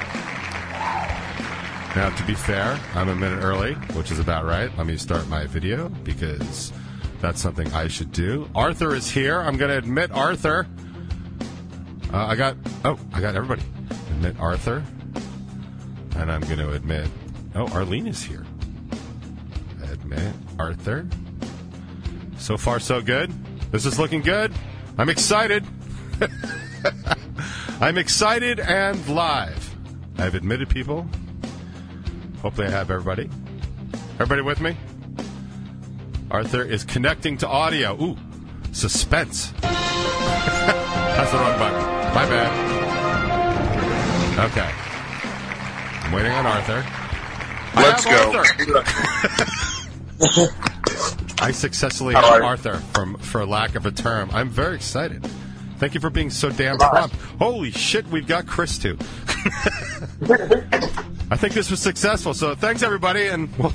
Now, to be fair, I'm a minute early, which is about right. Let me start my video, because that's something I should do. Arthur is here. I'm going to admit Arthur. Uh, I got... Oh, I got everybody. Admit Arthur. And I'm going to admit... Oh, Arlene is here. Admit Arthur. So far, so good. This is looking good. I'm excited. I'm excited and live. I've admitted people. Hopefully I have everybody. Everybody with me? Arthur is connecting to audio. Ooh, suspense. That's the wrong button. My bad. Okay. I'm waiting on Arthur. Let's go. I successfully have Arthur from For Lack of a Term. I'm very excited. Thank you for being so damn prompt. Holy shit, we've got Chris too. I think this was successful, so thanks everybody, and we'll,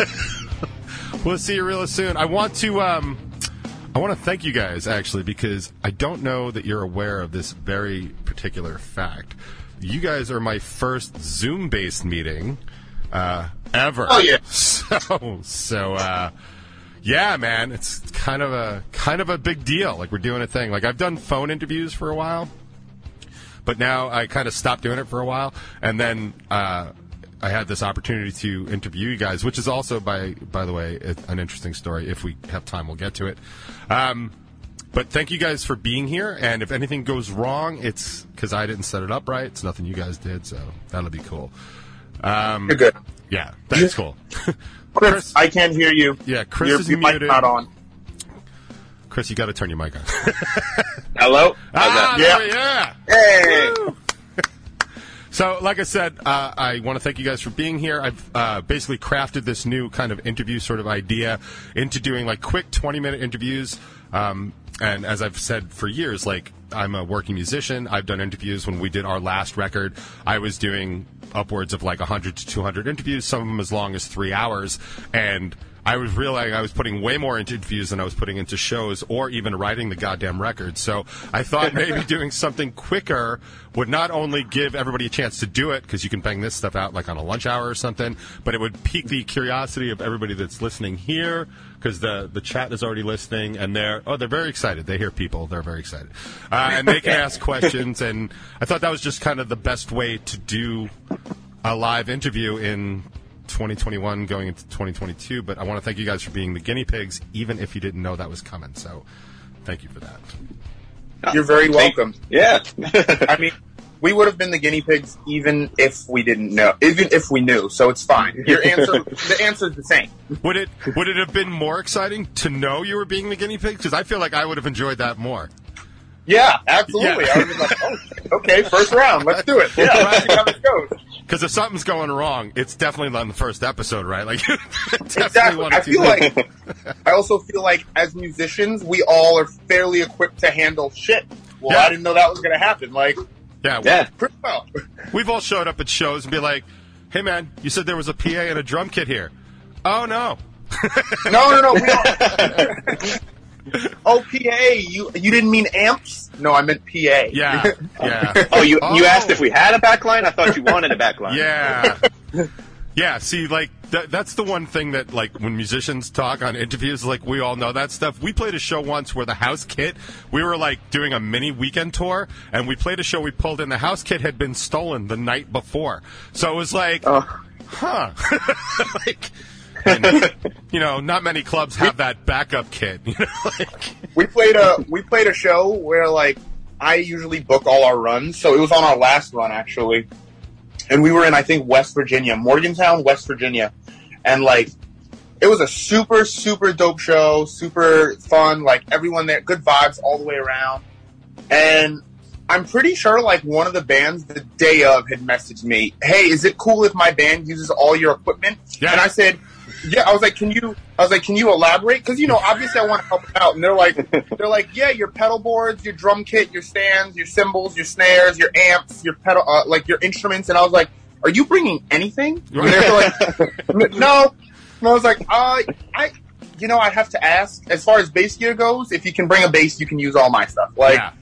we'll see you real soon. I want to um, I want to thank you guys actually, because I don't know that you're aware of this very particular fact. You guys are my first Zoom-based meeting uh, ever. Oh yeah. So so uh, yeah, man, it's kind of a kind of a big deal. Like we're doing a thing. Like I've done phone interviews for a while, but now I kind of stopped doing it for a while, and then uh, I had this opportunity to interview you guys, which is also, by by the way, it, an interesting story. If we have time, we'll get to it. Um, but thank you guys for being here, and if anything goes wrong, it's because I didn't set it up right. It's nothing you guys did, so that'll be cool. Um, You're good. Yeah, that's cool. Chris, Chris, I can't hear you. Yeah, Chris your, is your muted. mic's not on. Chris, you got to turn your mic on. Hello? Ah, yeah. there- yeah. Hey! Woo! So, like I said, uh, I want to thank you guys for being here. I've uh, basically crafted this new kind of interview sort of idea into doing like quick twenty-minute interviews. Um, and as I've said for years, like I'm a working musician. I've done interviews. When we did our last record, I was doing upwards of like one hundred to two hundred interviews, some of them as long as three hours. And I was realizing I was putting way more into interviews than I was putting into shows or even writing the goddamn record. So I thought maybe doing something quicker would not only give everybody a chance to do it, because you can bang this stuff out like on a lunch hour or something, but it would pique the curiosity of everybody that's listening here, because the, the chat is already listening, and they're, oh, they're very excited. They hear people. They're very excited. Uh, and they can ask questions, and I thought that was just kind of the best way to do a live interview in twenty twenty-one going into twenty twenty-two, but I want to thank you guys for being the guinea pigs, even if you didn't know that was coming. So thank you for that. You're very welcome. Yeah. I mean, we would have been the guinea pigs even if we didn't know, even if we knew, so it's fine. Your answer, the answer's the same. Would it would it have been more exciting to know you were being the guinea pig? Because I feel like I would have enjoyed that more. Yeah, absolutely. Yeah. I was like, oh, okay, first round, let's do it. Yeah, let's see how this goes. Because if something's going wrong, it's definitely on the first episode, right? Like, you definitely Exactly. want I to feel like, I also feel like as musicians, we all are fairly equipped to handle shit. Well, Yeah. I didn't know that was going to happen. Like, yeah, Yeah. pretty well. we've all showed up at shows and be like, "Hey, man, you said there was a P A and a drum kit here." Oh no. No, no, no. We don't. Oh, P A, you you didn't mean amps? No, I meant P A. Yeah, yeah. Oh, you Oh. you asked if we had a backline? I thought you wanted a backline. Yeah. Yeah, see, like, that, that's the one thing that, like, when musicians talk on interviews, like, we all know that stuff. We played a show once where the house kit, we were, like, doing a mini weekend tour, and we played a show we pulled in. The house kit had been stolen the night before. So it was like, oh. huh. like, and, you know, not many clubs have that backup kit. You know, like. We played a we played a show where, like, I usually book all our runs, so it was on our last run, actually. And we were in, I think, West Virginia, Morgantown, West Virginia. And, like, it was a super, super dope show, super fun, like, everyone there, good vibes all the way around. And I'm pretty sure, like, one of the bands the day of had messaged me, hey, is it cool if my band uses all your equipment? Yeah. And I said, yeah, I was like, can you, I was like, can you elaborate? Because, you know, obviously I want to help out. And they're like, they're like, yeah, your pedal boards, your drum kit, your stands, your cymbals, your snares, your amps, your pedal, uh, like your instruments. And I was like, are you bringing anything? And they're like, no. And I was like, uh, I, you know, I have to ask, as far as bass gear goes, if you can bring a bass, you can use all my stuff. Like, yeah.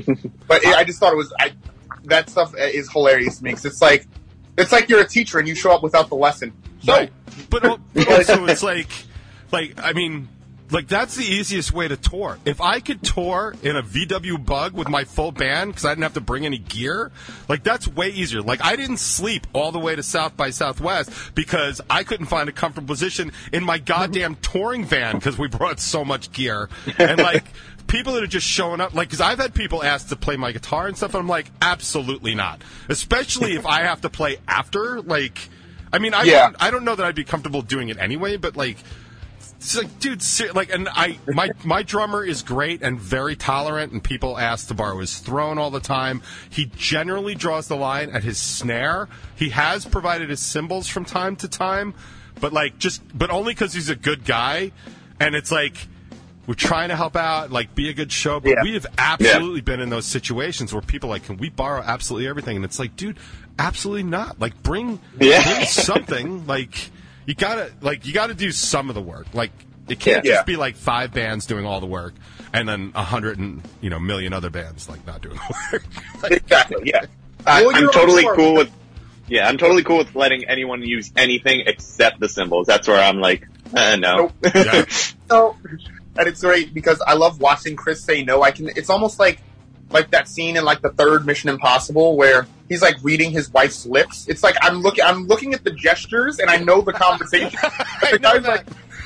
But it, I just thought it was, I, that stuff is hilarious to me. Cause it's like, it's like you're a teacher and you show up without the lesson. So, right. But, but also it's like, like, I mean, like, that's the easiest way to tour. If I could tour in a V W Bug with my full band because I didn't have to bring any gear, like, that's way easier. Like, I didn't sleep all the way to South by Southwest because I couldn't find a comfortable position in my goddamn touring van because we brought so much gear. And, like, people that are just showing up, like, because I've had people ask to play my guitar and stuff, and I'm like, absolutely not. Especially if I have to play after, like, I mean, I, yeah. I don't know that I'd be comfortable doing it anyway, but, like, it's like, dude, ser- like, and I, my, my drummer is great and very tolerant, and people ask to borrow his throne all the time. He generally draws the line at his snare. He has provided his cymbals from time to time, but, like, just, but only because he's a good guy, and it's like, we're trying to help out, like, be a good show, but yeah. we have absolutely yeah. been in those situations where people are like, can we borrow absolutely everything? And it's like, dude, absolutely not. Like, bring, yeah. bring something. Like, you gotta, like, you gotta do some of the work. Like, it can't yeah. just be like five bands doing all the work and then a hundred and you know million other bands like not doing the work. Like, exactly. Yeah. I, I'm totally cool with. Yeah, I'm totally cool with letting anyone use anything except the cymbals. That's where I'm like, uh, no. Nope. Yeah. So, and it's great because I love watching Chris say no. I can. It's almost like like that scene in like the third Mission Impossible where he's like reading his wife's lips. It's like I'm looking. I'm looking at the gestures and I know the conversation. the guy's like,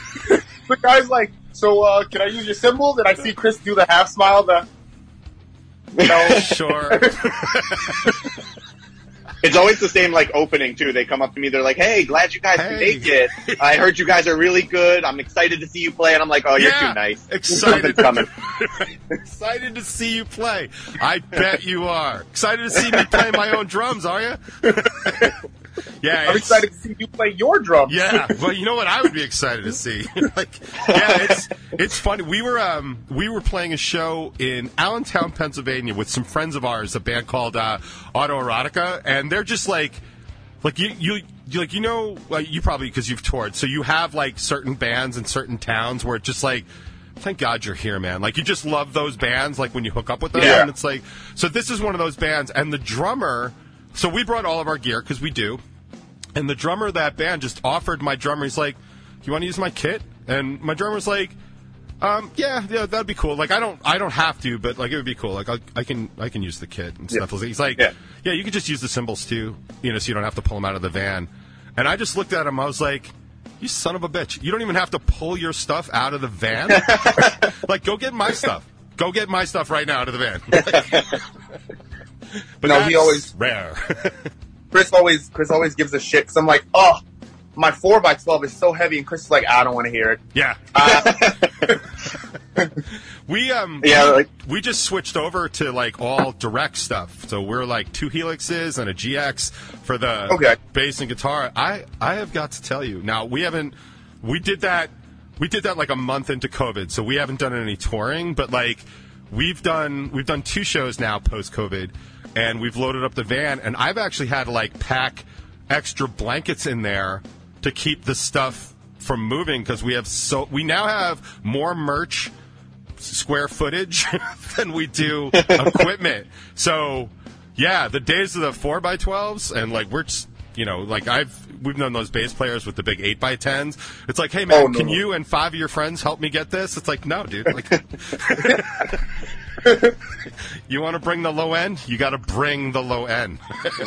the guy's like, so uh, can I use your cymbals? And I see Chris do the half smile. The you know, sure. It's always the same, like, opening, too. They come up to me, they're like, hey, glad you guys hey. can make it. I heard you guys are really good. I'm excited to see you play. And I'm like, oh, you're yeah, too nice. Excited. Something's coming. Excited to see you play. I bet you are. Excited to see me play my own drums, are you? Yeah, I'm excited to see you play your drums. Yeah, well, you know what I would be excited to see. Like, yeah, it's it's funny. We were um we were playing a show in Allentown, Pennsylvania, with some friends of ours, a band called uh, Autoerotica, and they're just like, like you you, you like you know like you probably because you've toured, so you have like certain bands in certain towns where it's just like, thank God you're here, man. Like, you just love those bands, like, when you hook up with them. Yeah. And it's like, so this is one of those bands, and the drummer, so we brought all of our gear, because we do, and the drummer of that band just offered my drummer, he's like, you want to use my kit? And my drummer was like, um, yeah, yeah, that'd be cool. Like, I don't, I don't have to, but, like, it would be cool. Like, I, I can, I can use the kit and stuff. Yeah. He's like, yeah. yeah, you can just use the cymbals, too, you know, so you don't have to pull them out of the van. And I just looked at him, I was like, you son of a bitch. You don't even have to pull your stuff out of the van. Like, go get my stuff. Go get my stuff right now out of the van. But no, that's he always rare. Chris always Chris always gives a shit because I'm like, oh, my four by twelve is so heavy, and Chris is like, I don't want to hear it. Yeah. Uh, we um yeah, like, we just switched over to like all direct stuff. So we're like two Helixes and a G X for the okay. bass and guitar. I I have got to tell you now, we haven't we did that we did that like a month into COVID, so we haven't done any touring, but like we've done we've done two shows now post COVID, and we've loaded up the van, and I've actually had to like pack extra blankets in there to keep the stuff from moving, because we have so we now have more merch square footage than we do equipment. So yeah, the days of the four by twelves, and like we're just you know, like I've we've known those bass players with the big eight by tens. It's like, hey man, Oh, no. can you and five of your friends help me get this? It's like, no, dude. Like, you want to bring the low end? You got to bring the low end.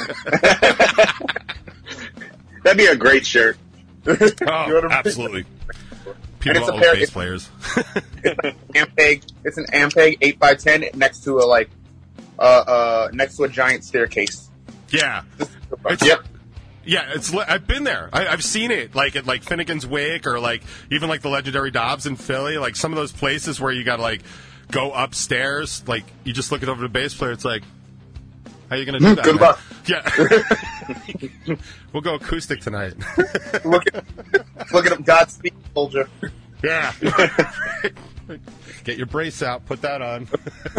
That'd be a great shirt. Oh, absolutely. People it's a love pair- bass it's- players. Ampeg. It's an Ampeg eight by ten next to a like, uh, uh, next to a giant staircase. Yeah. It's- Yep. Yeah, it's. li- I've been there. I, I've seen it, like at like Finnegan's Wake, or like even like the legendary Dobbs in Philly. Like some of those places where you got to like go upstairs. Like you just look it over the bass player. It's like, how you gonna do that? Good man? luck. Yeah. We'll go acoustic tonight. Look at, look at him. Godspeed, soldier. Yeah. Get your brace out. Put that on.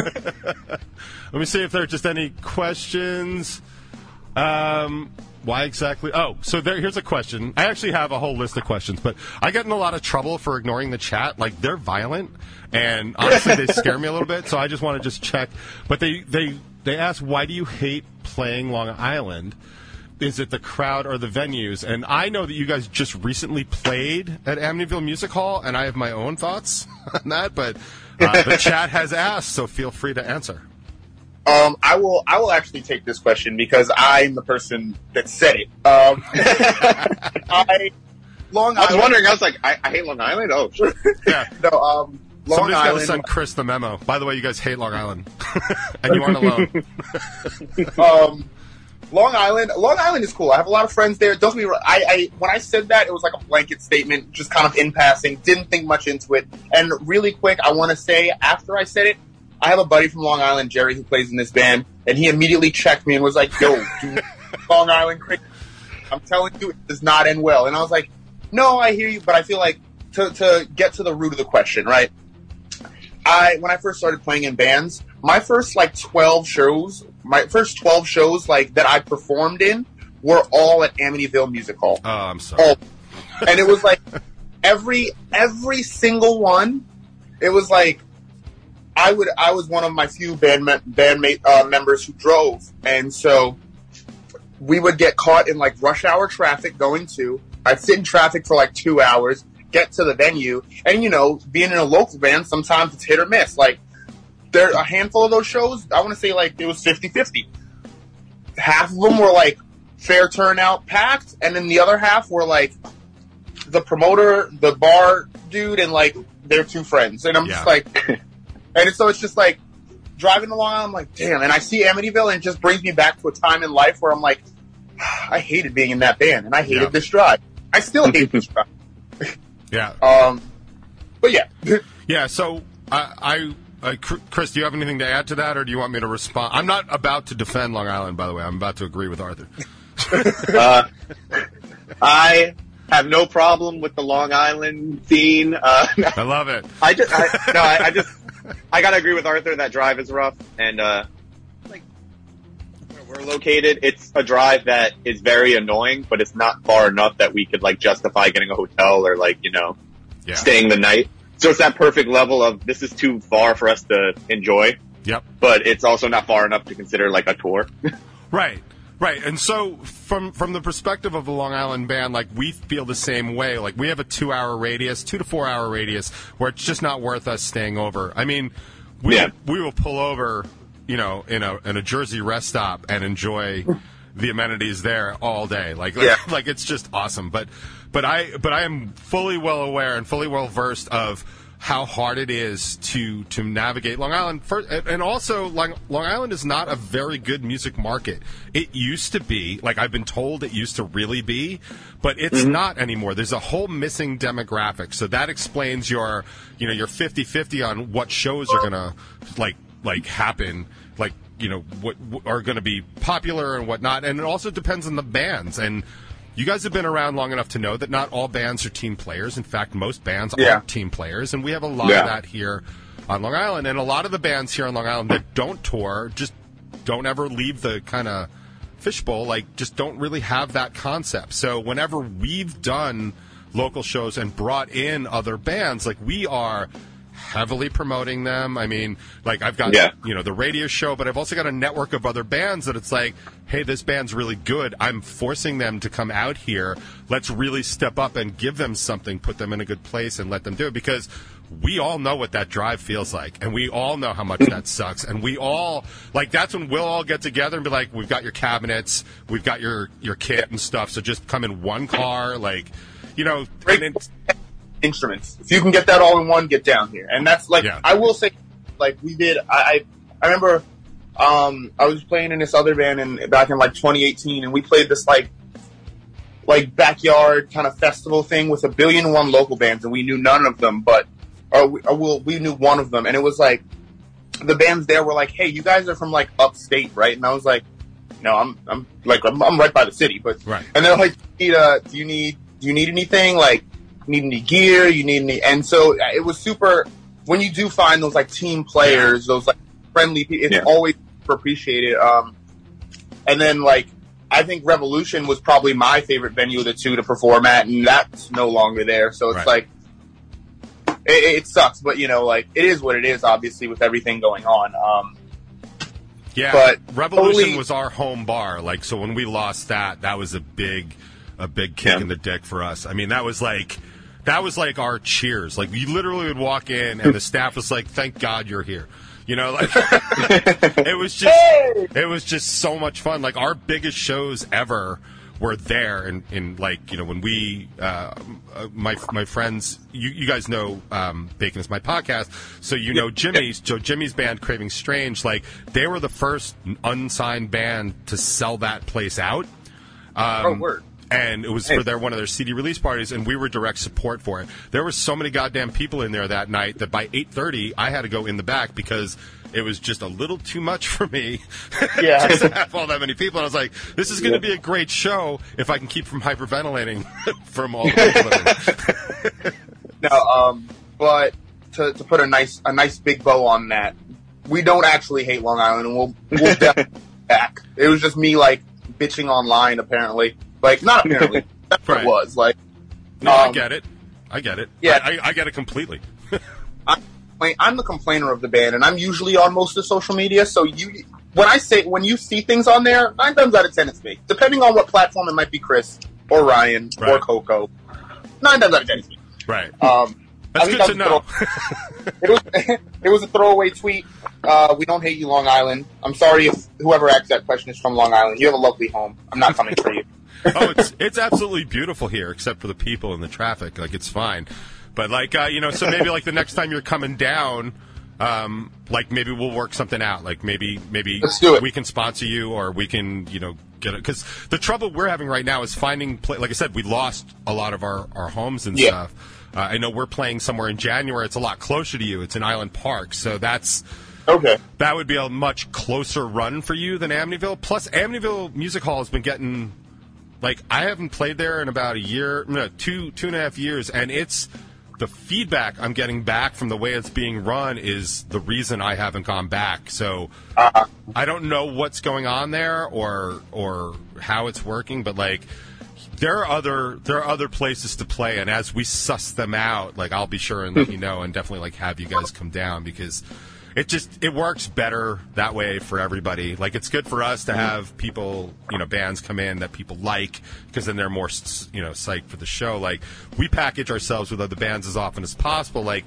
Let me see if there are just any questions. Um, why exactly? Oh, so there, here's a question. I actually have a whole list of questions, but I get in a lot of trouble for ignoring the chat. Like, they're violent, and honestly, they scare me a little bit, so I just want to just check. But they, they, they ask, why do you hate playing Long Island? Is it the crowd or the venues? And I know that you guys just recently played at Amityville Music Hall, and I have my own thoughts on that, but uh, the chat has asked, so feel free to answer. Um, I will. I will actually take this question because I'm the person that said it. Um, I Long I was Island. wondering. I was like, I, I hate Long Island. Oh, shit. Yeah. No, um, Long Somebody's got to Island. send Chris the memo. By the way, you guys hate Long Island, and you aren't alone. um, Long Island. Long Island is cool. I have a lot of friends there. Don't get me wrong. I, I when I said that, it was like a blanket statement, just kind of in passing. Didn't think much into it. And really quick, I want to say after I said it, I have a buddy from Long Island, Jerry, who plays in this band, and he immediately checked me and was like, "Yo, dude, Long Island crazy. I'm telling you, it does not end well." And I was like, "No, I hear you, but I feel like to to get to the root of the question, right? I when I first started playing in bands, my first like twelve shows, my first twelve shows like that I performed in were all at Amityville Music Hall. Oh, I'm sorry. All, and it was like every every single one. It was like I would I was one of my few band me- bandmate uh, members who drove, and so we would get caught in like rush hour traffic going to. I'd sit in traffic for like two hours, get to the venue, and you know, being in a local band, sometimes it's hit or miss. Like there, a handful of those shows, I want to say like it was fifty-fifty. Half of them were like fair turnout, packed, and then the other half were like the promoter, the bar dude, and like their two friends. And I'm Yeah. just like, and so it's just like driving along. I'm like, damn. And I see Amityville, and it just brings me back to a time in life where I'm like, I hated being in that band, and I hated Yeah. this drive. I still hate this drive. Yeah. Um, but yeah, Yeah, so I, I, I, Chris, do you have anything to add to that, or do you want me to respond? I'm not about to defend Long Island, by the way. I'm about to agree with Arthur. Uh, I have no problem with the Long Island scene. Uh, I love it. I just, I, no, I, I just, I gotta agree with Arthur. That drive is rough, and uh, like where we're located, it's a drive that is very annoying, but it's not far enough that we could like justify getting a hotel or like you know Yeah. staying the night. So it's that perfect level of this is too far for us to enjoy, Yep. but it's also not far enough to consider like a tour. Right, right. And so from from the perspective of the Long Island band, like we feel the same way. Like we have a two hour radius, two to four hour radius, where it's just not worth us staying over. I mean, we Yeah. we will pull over, you know, in a in a Jersey rest stop and enjoy the amenities there all day. Like like, Yeah. like it's just awesome. But but I but I am fully well aware and fully well versed of how hard it is to to navigate Long Island. First, and also, Long, Long Island is not a very good music market. It used to be, like I've been told it used to really be, but it's not anymore. There's a whole missing demographic. So that explains your, you know, your fifty-fifty on what shows are going to, like, like happen, like, you know, what, what are going to be popular and whatnot. And it also depends on the bands. And you guys have been around long enough to know that not all bands are team players. In fact, most bands Yeah. aren't team players, and we have a lot Yeah. of that here on Long Island. And a lot of the bands here on Long Island that don't tour just don't ever leave the kind of fishbowl, like just don't really have that concept. So whenever we've done local shows and brought in other bands, like we are heavily promoting them. I mean, like I've got Yeah. you know the radio show, but I've also got a network of other bands that it's like, hey, this band's really good. I'm forcing them to come out here. Let's really step up and give them something, put them in a good place, and let them do it because we all know what that drive feels like, and we all know how much that sucks, and we all like that's when we'll all get together and be like, we've got your cabinets, we've got your your kit and stuff, so just come in one car, like you know. Great and it's, instruments. If you can get that all in one, get down here. And that's like Yeah. I will say, like we did. I I, I remember um, I was playing in this other band in back in like twenty eighteen, and we played this like like backyard kind of festival thing with a billion and one local bands, and we knew none of them, but. Or we, or we'll, we knew one of them, and it was like the bands there were like, "Hey, you guys are from like upstate, right?" And I was like, "No, I'm I'm like I'm, I'm right by the city." But Right. and they're like, "Do you need, uh, do you need do you need anything? Like, you need any gear? You need any?" And so uh, it was super. When you do find those like team players, those like friendly people, it's Yeah. always super appreciated. Um, and then like I think Revolution was probably my favorite venue of the two to perform at, and that's no longer there. So it's Right. like. It, it sucks, but you know, like it is what it is. Obviously, with everything going on, um, Yeah, But Revolution totally- was our home bar. Like, so when we lost that, that was a big, a big kick Yeah. in the dick for us. I mean, that was like, that was like our cheers. Like, we literally would walk in, and the staff was like, "Thank God you're here." You know, like it was just, it was just so much fun. Like our biggest shows ever were there, and in like you know when we, uh, my my friends, you, you guys know um, Bacon is my podcast, so you know Jimmy's, so Jimmy's band Craving Strange, like they were the first unsigned band to sell that place out. Um, Oh, word. And it was for their one of their C D release parties, and we were direct support for it. There were so many goddamn people in there that night that by eight thirty, I had to go in the back because it was just a little too much for me Yeah. just to have all that many people. And I was like, this is going to be a great show if I can keep from hyperventilating from all the people. No, um, but to, to put a nice a nice big bow on that, we don't actually hate Long Island, and we'll we'll definitely be back. It was just me like bitching online, apparently. Like not apparently, that's what Right. it was. Like, No, I Um, get it. I get it. yeah. I, I, I get it completely. I'm, I'm the complainer of the band, and I'm usually on most of social media. So you, when I say when you see things on there, nine times out of ten it's me. Depending on what platform, it might be Chris or Ryan or Right. Coco. Nine times out of ten it's me. Right. Um, That's I think good to that know. was It was it was a throwaway tweet. Uh, we don't hate you, Long Island. I'm sorry if whoever asked that question is from Long Island. You have a lovely home. I'm not coming for you. Oh, it's it's absolutely beautiful here, except for the people and the traffic. Like it's fine, but like uh, you know, so maybe like the next time you're coming down, um, like maybe we'll work something out. Like maybe maybe Let's do it. we can sponsor you, or we can you know get it. Because the trouble we're having right now is finding. Pla- like I said, we lost a lot of our our homes and Yeah. stuff. Uh, I know we're playing somewhere in January. It's a lot closer to you. It's in Island Park, so that's. Okay. That would be a much closer run for you than Amityville. Plus, Amityville Music Hall has been getting, like, I haven't played there in about a year, no, two, two and a half years, and it's, the feedback I'm getting back from the way it's being run is the reason I haven't gone back. So, Uh, I don't know what's going on there or, or how it's working, but, like, there are other there are other places to play, and as we suss them out, like, I'll be sure and let you know, and definitely, like, have you guys come down, because it just it works better that way for everybody. Like, it's good for us to have people, you know, bands come in that people like, because then they're more, you know, psyched for the show. Like, we package ourselves with other bands as often as possible. Like,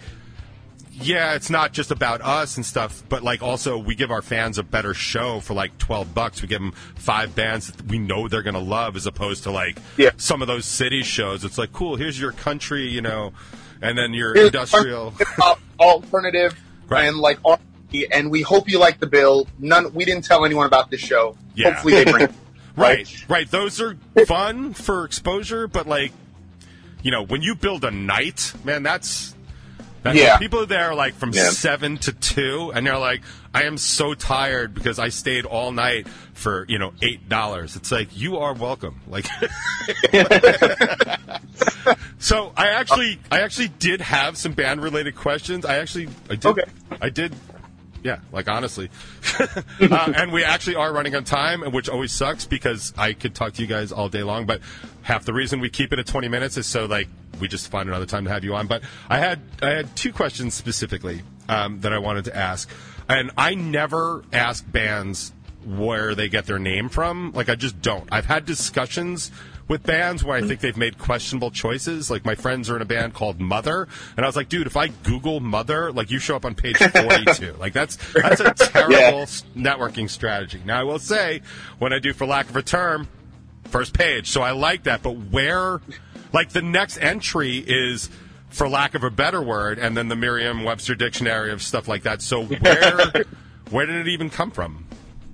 yeah, it's not just about us and stuff, but like also we give our fans a better show for like twelve bucks. We give them five bands that we know they're going to love, as opposed to like Yeah. some of those city shows. It's like, cool, here's your country, you know, and then your Here's industrial. hip-hop, alternative, Right. and like R and B, and we hope you like the bill. None. We didn't tell anyone about this show. Yeah. Hopefully they bring. it. Right, right. Those are fun for exposure, but like, you know, when you build a night, man, that's, that's Yeah. people are there like from Yeah. seven to two, and they're like, I am so tired because I stayed all night for, you know, eight dollars. It's like, you are welcome. Like, so I actually, I actually did have some band related questions. I actually, I did, Okay. I did. Yeah, like honestly. uh, and we actually are running on time, which always sucks because I could talk to you guys all day long, but half the reason we keep it at twenty minutes is so like we just find another time to have you on. But I had I had two questions specifically um, that I wanted to ask, and I never ask bands where they get their name from. Like, I just don't. I've had discussions with bands where I think they've made questionable choices. Like, my friends are in a band called Mother, and I was like, dude, if I Google Mother, like, you show up on page forty-two. Like, that's that's a terrible yeah. networking strategy. Now, I will say, when I do For Lack of a Term, first page, so I like that. But where, like, the next entry is For Lack of a Better Word, and then the Merriam-Webster Dictionary of stuff like that. So where where did it even come from?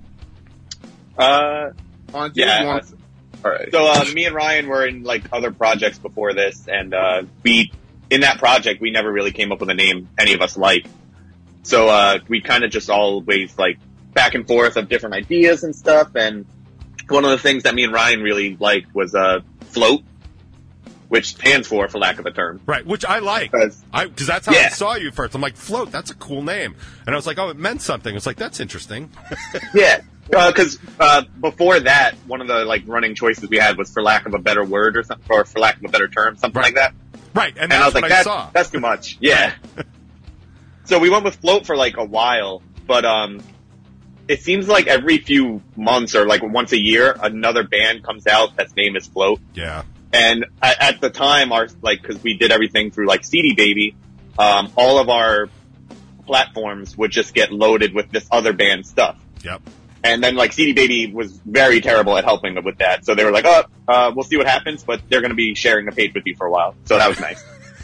Uh, yeah. Want- All right. So uh, me and Ryan were in like other projects before this, and uh, we in that project we never really came up with a name any of us liked. So uh, we kind of just always like back and forth of different ideas and stuff. And one of the things that me and Ryan really liked was uh, Float, which stands for For Lack of a Term. Right, which I like. Because that's how yeah. I saw you first. I'm like, Float, that's a cool name. And I was like, oh, it meant something. It's like, that's interesting. Yeah. Because uh, uh, before that, one of the like running choices we had was For Lack of a Better Word or something, or For Lack of a Better Term, something right. like that. Right, and, and that's I was like, what I that's, saw. That's too much. Yeah. So we went with Float for like a while, but um, it seems like every few months or like once a year, another band comes out that's name is Float. Yeah. And at, at the time, our like because we did everything through like C D Baby, um, all of our platforms would just get loaded with this other band stuff. Yep. And then, like, C D Baby was very terrible at helping with that. So they were like, oh, uh, we'll see what happens, but they're going to be sharing the page with you for a while. So that was nice.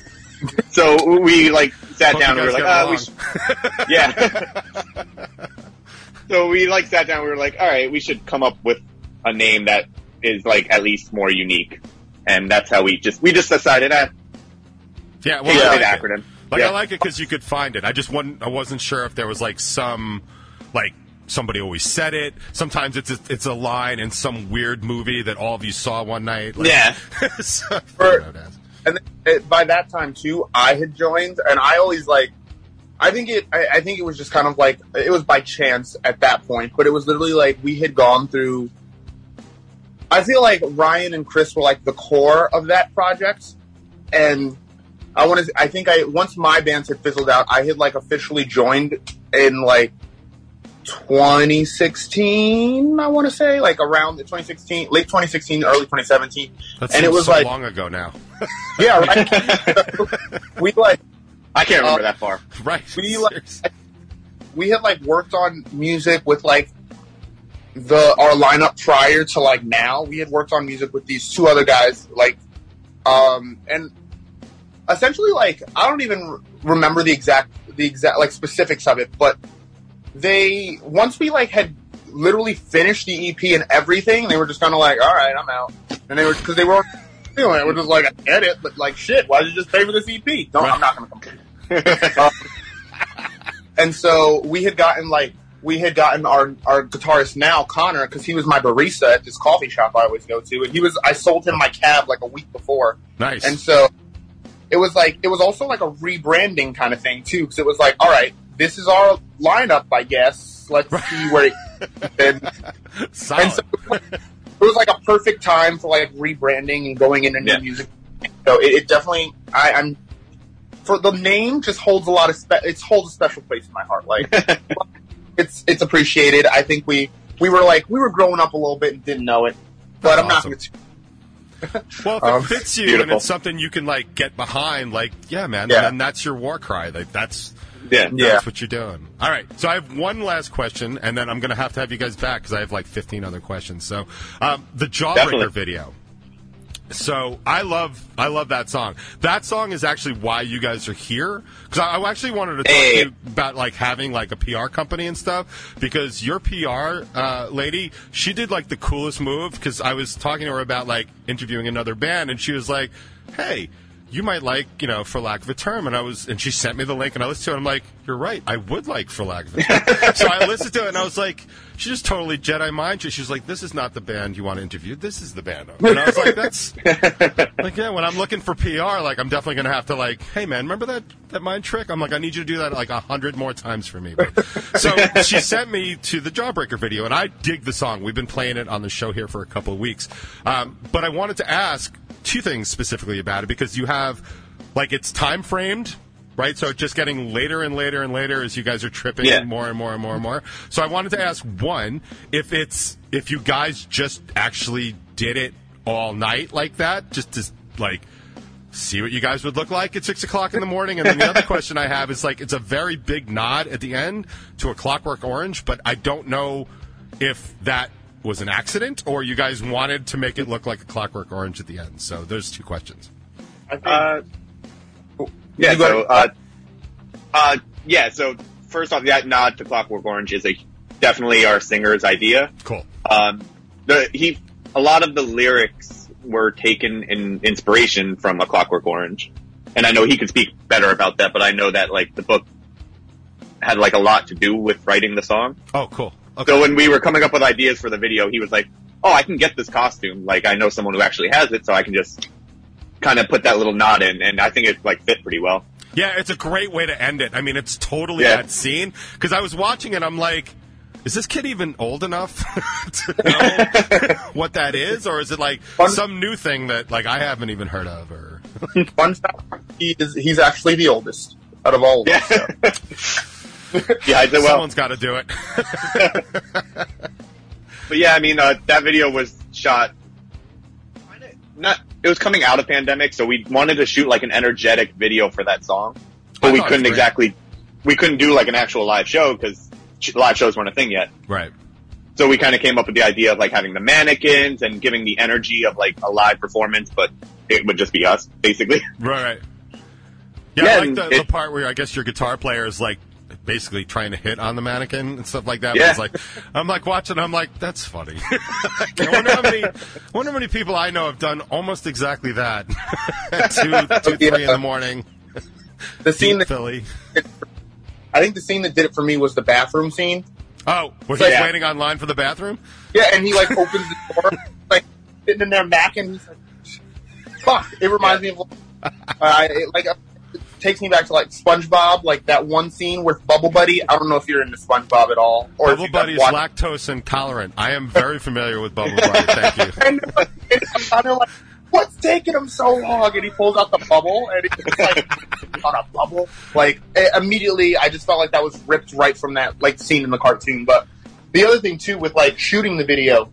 So we, like, sat Hope down and we were like, oh, we should... Yeah. So we, like, sat down and we were like, all right, we should come up with a name that is, like, at least more unique. And that's how we just, we just decided, eh. Yeah, well, I I like the it. acronym. Like, yeah. I like it because you could find it. I just wasn't, I wasn't sure if there was, like, some, like, somebody always said it. Sometimes it's a, it's a line in some weird movie that all of you saw one night. Like, yeah. so, For, and it, by that time too, I had joined, and I always like. I think it. I, I think it was just kind of like it was by chance at that point, but it was literally like we had gone through. I feel like Ryan and Chris were like the core of that project, and I want to. I think I once my bands had fizzled out, I had like officially joined in like. twenty sixteen, I want to say, like around the twenty sixteen, late twenty sixteen, early twenty seventeen, that and it was so like long ago now. Yeah, right. we like, I can't remember uh, that far. Right. We like, we had like worked on music with like the our lineup prior to like now. We had worked on music with these two other guys, like, um, and essentially like I don't even remember the exact the exact like specifics of it, but. They, once we, like, had literally finished the E P and everything, they were just kind of like, all right, I'm out. And they were, because they weren't feeling it. We're just like, I get it, but, like, shit, why did you just pay for this E P? No, right. I'm not going to complain. um, and so we had gotten, like, we had gotten our, our guitarist now, Connor, because he was my barista at this coffee shop I always go to. And he was, I sold him my cab, like, a week before. Nice. And so it was, like, it was also, like, a rebranding kind of thing, too, because it was like, all right, this is our lineup, I guess. Let's see where it and, Solid. and so it was like a perfect time for like rebranding and going into new yeah. music. So it, it definitely, I, I'm for the name just holds a lot of spe- it holds a special place in my heart. Like it's it's appreciated. I think we we were like we were growing up a little bit and didn't know it, but That's I'm awesome. not going to. Well, if um, it fits you beautiful. and it's something you can like get behind, like yeah, man, Yeah. then that's your war cry. Like that's. Yeah. Yeah. That's what you're doing. All right. So I have one last question, and then I'm going to have to have you guys back because I have like fifteen other questions. So um, the Jawbreaker Definitely. video. So I love I love that song. That song is actually why you guys are here because I, I actually wanted to talk Hey. to you about like having like a P R company and stuff because your P R uh, lady, she did like the coolest move because I was talking to her about like interviewing another band, and she was like, "Hey, you might like, you know, For Lack of a Term." And I was, and she sent me the link, and I listened to it. And I'm like, you're right, I would like For Lack of a Term. So I listened to it, and I was like, she just totally Jedi mind you. She was like, this is not the band you want to interview. This is the band. And I was like, that's like, yeah. When I'm looking for P R, like, I'm definitely gonna have to like, hey man, remember that that mind trick? I'm like, I need you to do that like a hundred more times for me. But, so she sent me to the Jawbreaker video, and I dig the song. We've been playing it on the show here for a couple of weeks. Um, but I wanted to ask. two things specifically about it because you have, like, it's time framed, right? So it's just getting later and later and later as you guys are tripping Yeah. more and more and more and more. So I wanted to ask, one, if it's if you guys just actually did it all night like that, just to, like, see what you guys would look like at six o'clock in the morning. And then the other question I have is, like, it's a very big nod at the end to A Clockwork Orange, but I don't know if that was an accident or you guys wanted to make it look like A Clockwork Orange at the end. So there's two questions. I think, Uh, yeah, You go so, ahead. uh, uh, yeah, so first off, that nod to Clockwork Orange is a definitely our singer's idea. Cool. Um, the, he, a lot of the lyrics were taken in inspiration from A Clockwork Orange. And I know he could speak better about that, but I know that, like, the book had, like, a lot to do with writing the song. Oh, cool. Okay. So when we were coming up with ideas for the video, he was like, oh, I can get this costume. Like, I know someone who actually has it, so I can just kind of put that little nod in, and I think it, like, fit pretty well. Yeah, it's a great way to end it. I mean, it's totally Yeah. that scene. Because I was watching it, I'm like, is this kid even old enough to know what that is? Or is it, like, Fun- some new thing that, like, I haven't even heard of? Or fun fact, he is, he's actually the oldest out of all of Yeah. us. So. Yeah, I did well. Someone's got to do it. But yeah, I mean, uh, that video was shot. Not, it was coming out of pandemic, so we wanted to shoot like an energetic video for that song, but I we thought it couldn't was great. exactly, we couldn't do like an actual live show because live shows weren't a thing yet. Right. So we kind of came up with the idea of like having the mannequins and giving the energy of like a live performance, but it would just be us, basically. Right, right. Yeah, Yeah, I like and the, it- the part where I guess your guitar player is like basically trying to hit on the mannequin and stuff like that. Yeah. It's like I'm like watching. I'm like, that's funny. I wonder how many. I wonder how many people I know have done almost exactly that. At two, two, three in the morning. The scene Deep that Philly. I think the scene that did it for me was the bathroom scene. Oh, was So, he yeah. waiting online for the bathroom? Yeah, and he like opens the door, like sitting in there macking. He's like, "Fuck!" It reminds me of uh, it, like uh, it takes me back to like SpongeBob, like that one scene with Bubble Buddy. I don't know if you're into SpongeBob at all, or Bubble if you've Buddy is watched- lactose intolerant. I am very familiar with Bubble Buddy. Thank you. And it's kind of like, what's taking him so long? And he pulls out the bubble, and it's like on a bubble. Like eh, immediately, I just felt like that was ripped right from that like scene in the cartoon. But the other thing too, with like shooting the video,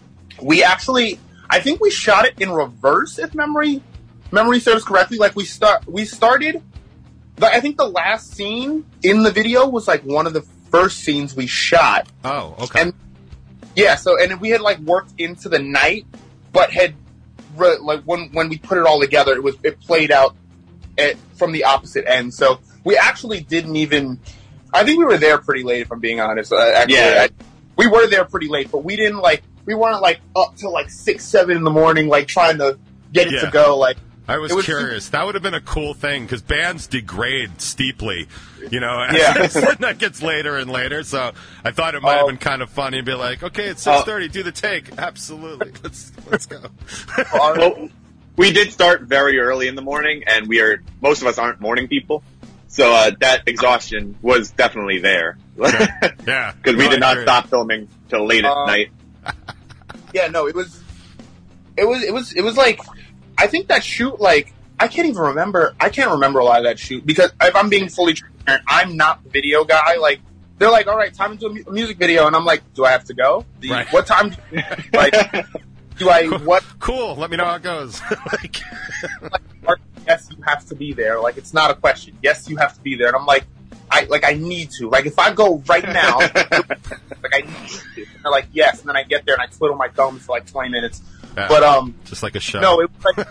we actually, I think we shot it in reverse, if memory memory serves correctly. Like we start, we started. The, I think the last scene in the video was like one of the first scenes we shot. Oh, okay. And yeah, so and we had like worked into the night, but had re- like when when we put it all together, it was it played out at, from the opposite end. So we actually didn't even. I think we were there pretty late, if I'm being honest. Uh, actually, Yeah. I, we were there pretty late, but we didn't like we weren't like up till like six, seven in the morning, like trying to get it Yeah. to go. Like I was, It was curious. That would have been a cool thing because bands degrade steeply, you know, as Yeah. that gets later and later. So I thought it might have Oh. been kind of funny to be like, okay, it's six thirty, do the take. Absolutely. Let's let's go. our, Well, we did start very early in the morning, and we are most of us aren't morning people, so uh, that exhaustion was definitely there. Yeah. Because we No, did I not agree. stop filming till late at Uh, night. yeah, no, it was, it was, it was, it was like, I think that shoot, like, I can't even remember, I can't remember a lot of that shoot, because if I'm being fully transparent, I'm not the video guy, like, they're like, all right, time to do a mu- music video, and I'm like, do I have to go? Do you- Right. What time, do you, like, do I, what, Cool. Let me know how it goes. like, or, yes, you have to be there, like, it's not a question, yes, you have to be there, and I'm like, I, like, I need to, like, if I go right now, like, I need to, and they're like, yes, and then I get there, and I twiddle my thumbs for, like, twenty minutes, yeah, but, um, just like a show. no, it was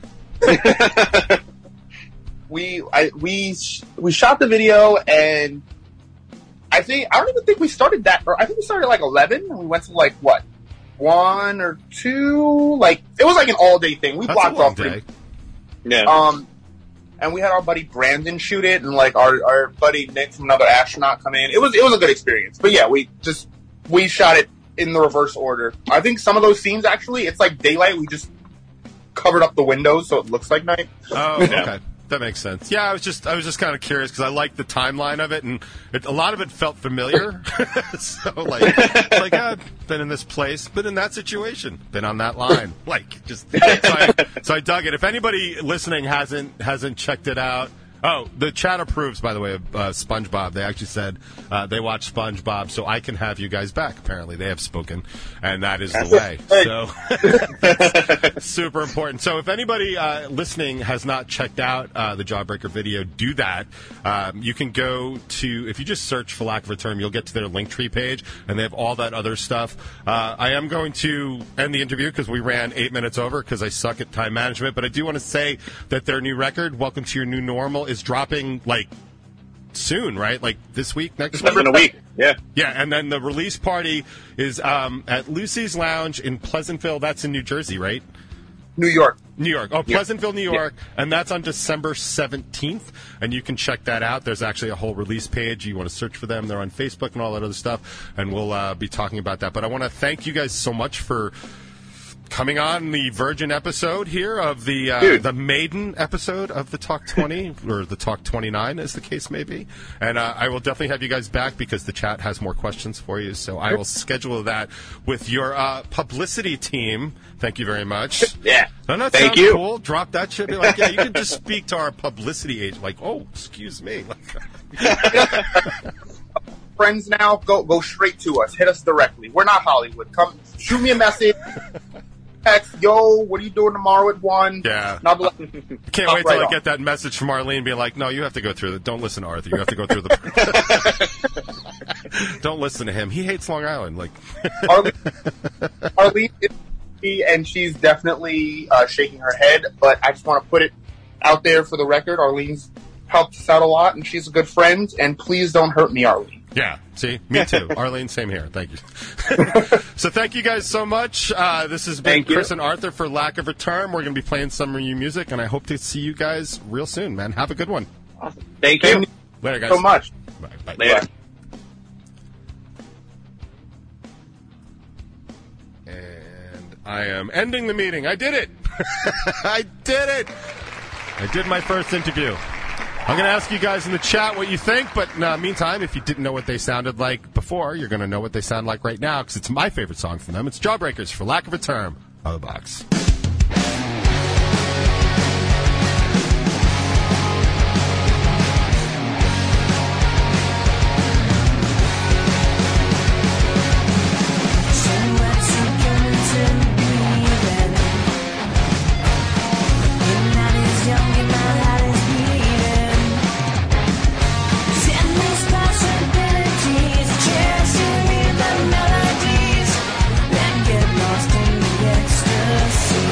like we I we sh- we shot the video, and I think I don't even think we started that. Or I think we started at like eleven, and we went to like what one or two. Like it was like an all day thing. We That's a blocked long off pretty- day. Yeah. Um, and we had our buddy Brandon shoot it, and like our our buddy Nick from Another Astronaut come in. It was it was a good experience. But yeah, we just we shot it in the reverse order. I think some of those scenes actually, it's like daylight. We just covered up the windows so it looks like night. Oh, Yeah. okay. that makes sense. Yeah, I was just I was just kind of curious because I like the timeline of it, and it, a lot of it felt familiar. So like, it's like oh, I've been in this place, been in that situation, been on that line. Like just so I, so I dug it. If anybody listening hasn't hasn't checked it out. Oh, the chat approves, by the way, of uh, SpongeBob. They actually said uh, they watch SpongeBob, so I can have you guys back. Apparently, they have spoken, and that is the way. So, super important. So, if anybody uh, listening has not checked out uh, the Jawbreaker video, do that. Um, you can go to, if you just search for lack of a term, you'll get to their Linktree page, and they have all that other stuff. Uh, I am going to end the interview because we ran eight minutes over because I suck at time management, but I do want to say that their new record, Welcome to Your New Normal, is dropping like soon, right? Like this week, next week? In a week, yeah. Yeah, and then the release party is um, at Lucy's Lounge in Pleasantville. That's in New Jersey, right? New York. New York. Oh, Pleasantville, New York. Yeah. And that's on December seventeenth. And you can check that out. There's actually a whole release page. You want to search for them. They're on Facebook and all that other stuff. And we'll uh, be talking about that. But I want to thank you guys so much for coming on the Virgin episode here of the uh, the maiden episode of the Talk twenty, or the Talk twenty-nine, as the case may be. And uh, I will definitely have you guys back because the chat has more questions for you. So I will schedule that with your uh, publicity team. Thank you very much. Yeah. Doesn't that Thank sound you. cool? Drop that shit. Be like, yeah, you can just speak to our publicity agent. Like, oh, excuse me. Friends now, go go straight to us. Hit us directly. We're not Hollywood. Come shoot me a message. Text, yo, what are you doing tomorrow at one? Yeah. Not like, Can't wait till I get that message from Arlene being like, no, you have to go through the, don't listen to Arthur. You have to go through the, don't listen to him. He hates Long Island. Like, Arlene, Arlene is me, and she's definitely uh, shaking her head, but I just want to put it out there for the record. Arlene's helped us out a lot, and she's a good friend, and please don't hurt me, Arlene. Yeah, see? Me too. Arlene, same here. Thank you. So thank you guys so much. Uh, this has been Thank Chris you. and Arthur for Lack of a Term. We're going to be playing some of your music, and I hope to see you guys real soon, man. Have a good one. Awesome. Thank you. Later, guys. So much. Bye. Bye. Later. And I am ending the meeting. I did it. I did it. I did my first interview. I'm going to ask you guys in the chat what you think, but in the meantime, if you didn't know what they sounded like before, you're going to know what they sound like right now, because it's my favorite song from them. It's Jawbreakers, for lack of a term, on the box. Melodies, then get lost in the ecstasy.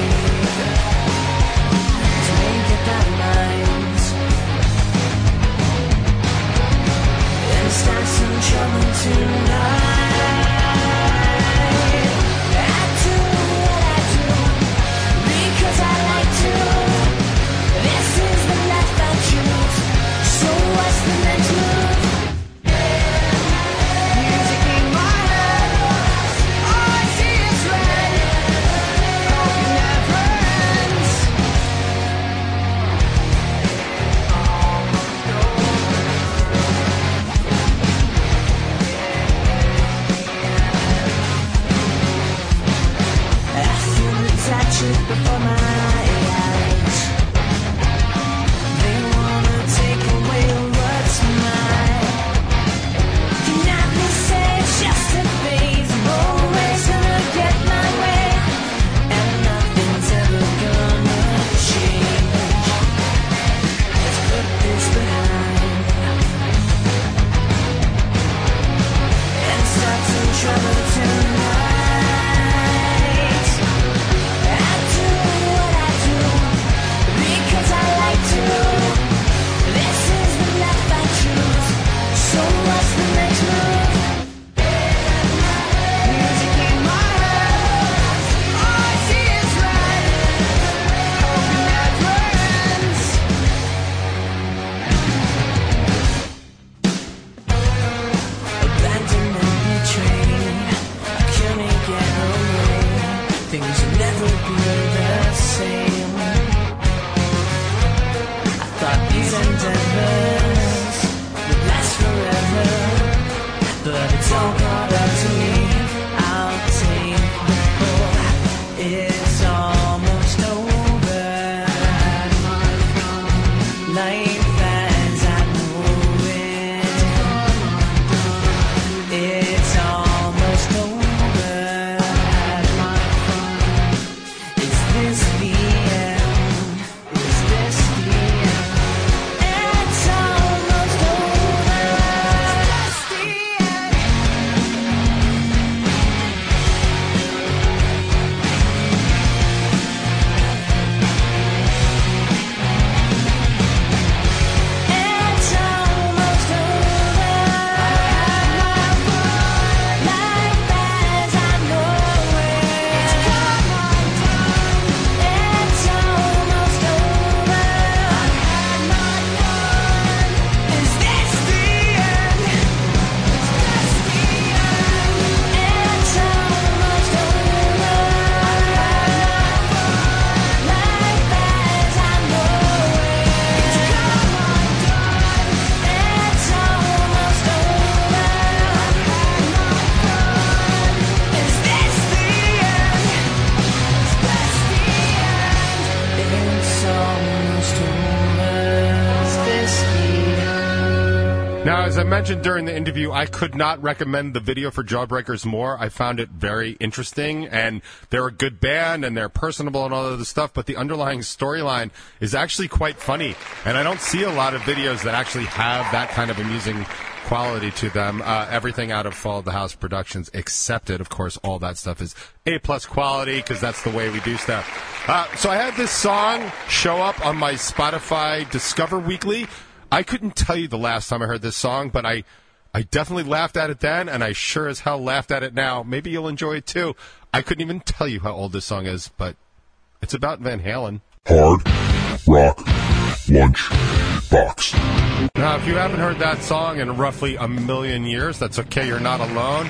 Now, as I mentioned during the interview, I could not recommend the video for Jawbreakers more. I found it very interesting, and they're a good band, and they're personable and all of this stuff, but the underlying storyline is actually quite funny, and I don't see a lot of videos that actually have that kind of amusing quality to them. Uh, everything out of Fall of the House Productions accepted. Of course, all that stuff is A-plus quality, because that's the way we do stuff. Uh, so I had this song show up on my Spotify Discover Weekly. I couldn't tell you the last time I heard this song, but I, I definitely laughed at it then, and I sure as hell laughed at it now. Maybe you'll enjoy it too. I couldn't even tell you how old this song is, but it's about Van Halen. Hard Rock Lunch Box. Now, if you haven't heard that song in roughly a million years, that's okay, you're not alone.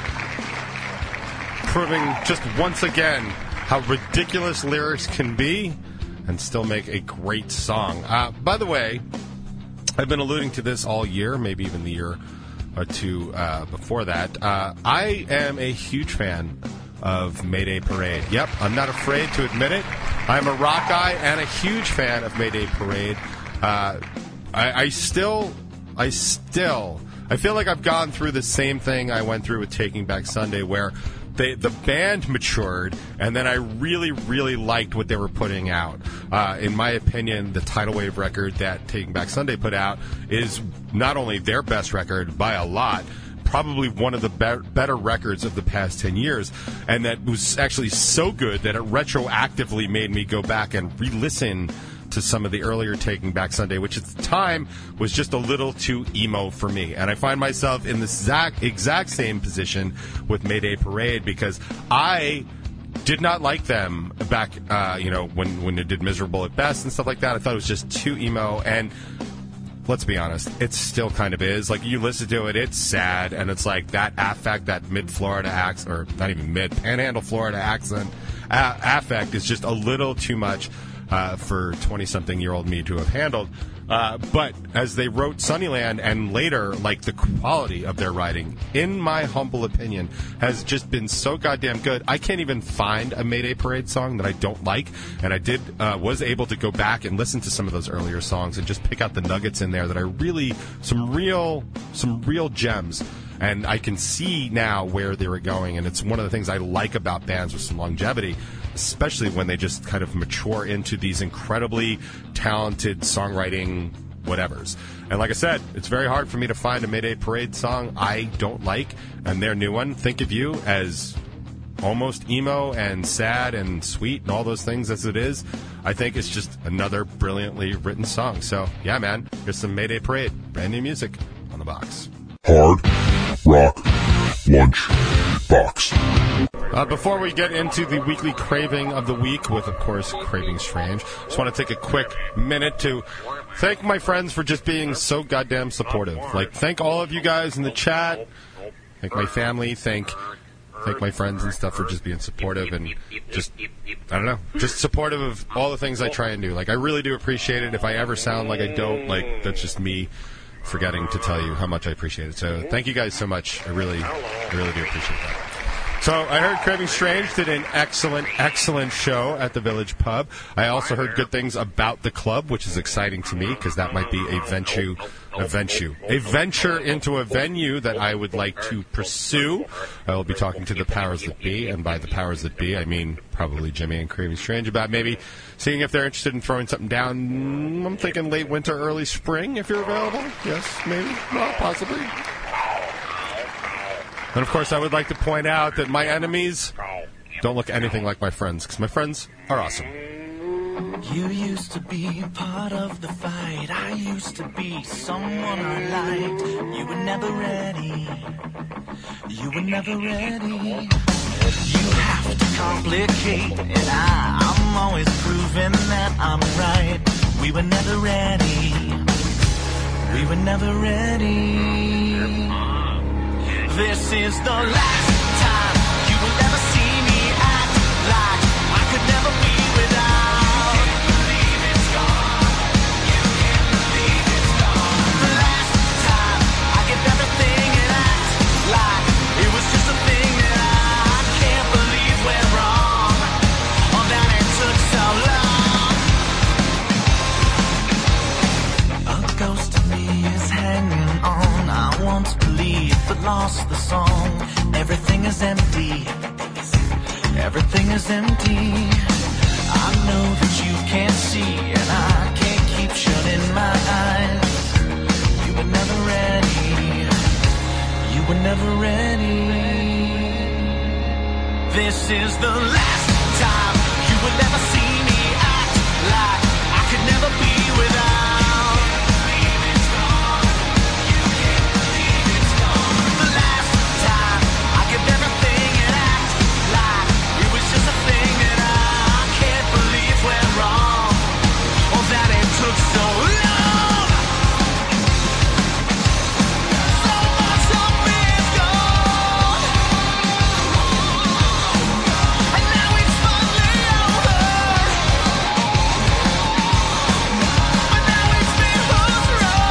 Proving just once again how ridiculous lyrics can be and still make a great song. Uh, by the way, I've been alluding to this all year, maybe even the year or two uh, before that. Uh, I am a huge fan of Mayday Parade. Yep, I'm not afraid to admit it. I'm a rock guy and a huge fan of Mayday Parade. Uh, I, I still, I still, I feel like I've gone through the same thing I went through with Taking Back Sunday, where They, the band matured, and then I really, really liked what they were putting out. Uh, in my opinion, the Tidal Wave record that Taking Back Sunday put out is not only their best record by a lot, probably one of the be- better records of the past ten years, and that was actually so good that it retroactively made me go back and re-listen to some of the earlier Taking Back Sunday, which at the time was just a little too emo for me. And I find myself in the exact, exact same position with Mayday Parade, because I did not like them back, uh, you know, when, when it did Miserable at Best and stuff like that. I thought it was just too emo, and let's be honest, it still kind of is. Like, you listen to it, it's sad, and it's like that affect, that mid-Florida accent, or not even mid, Panhandle Florida accent, uh, affect is just a little too much Uh, for twenty-something-year-old me to have handled. Uh, but as they wrote Sunnyland, and later, like, the quality of their writing, in my humble opinion, has just been so goddamn good. I can't even find a Mayday Parade song that I don't like, and I did uh, was able to go back and listen to some of those earlier songs and just pick out the nuggets in there that I really, some real, some real gems. And I can see now where they were going, and it's one of the things I like about bands with some longevity, especially when they just kind of mature into these incredibly talented songwriting whatevers. And like I said, it's very hard for me to find a Mayday Parade song I don't like, and their new one, Think of You, as almost emo and sad and sweet and all those things as it is, I think it's just another brilliantly written song. So, yeah, man, here's some Mayday Parade, brand new music on the box. Hard Rock Lunch Box. Uh, before we get into the weekly craving of the week, with, of course, Craving Strange, just want to take a quick minute to thank my friends for just being so goddamn supportive. Like, thank all of you guys in the chat. Thank my family. Thank thank my friends and stuff for just being supportive and just, I don't know, just supportive of all the things I try and do. Like, I really do appreciate it. If I ever sound like I don't, like, that's just me forgetting to tell you how much I appreciate it. So thank you guys so much. I really, I really do appreciate that. So I heard Craving Strange did an excellent, excellent show at the Village Pub. I also heard good things about the club, which is exciting to me because that might be a venture, a venture, a venture into a venue that I would like to pursue. I will be talking to the powers that be, and by the powers that be, I mean probably Jimmy and Craving Strange, about maybe seeing if they're interested in throwing something down. I'm thinking late winter, early spring, if you're available. Yes, maybe, well, possibly. And, of course, I would like to point out that my enemies don't look anything like my friends, because my friends are awesome. You used to be part of the fight. I used to be someone I liked. You were never ready. You were never ready. You have to complicate it. I, I'm always proving that I'm right. We were never ready. We were never ready. This is the last time you will ever see me act like I could never be without. You can't believe it's gone. You can't believe it's gone. The last time I give everything and act like it was just a thing that I can't believe went wrong. Oh, that it took so long. A ghost of me is hanging on. I'm once believed but lost the song. Everything is empty. Everything is empty. I know that you can't see, and I can't keep shutting my eyes. You were never ready. You were never ready. This is the last time you will ever see me act like I could never be without. The last time I give everything and act like it was just a thing that I can't believe went wrong, or that it took so long. So much of me is gone, and now it's finally over. But now it's been who's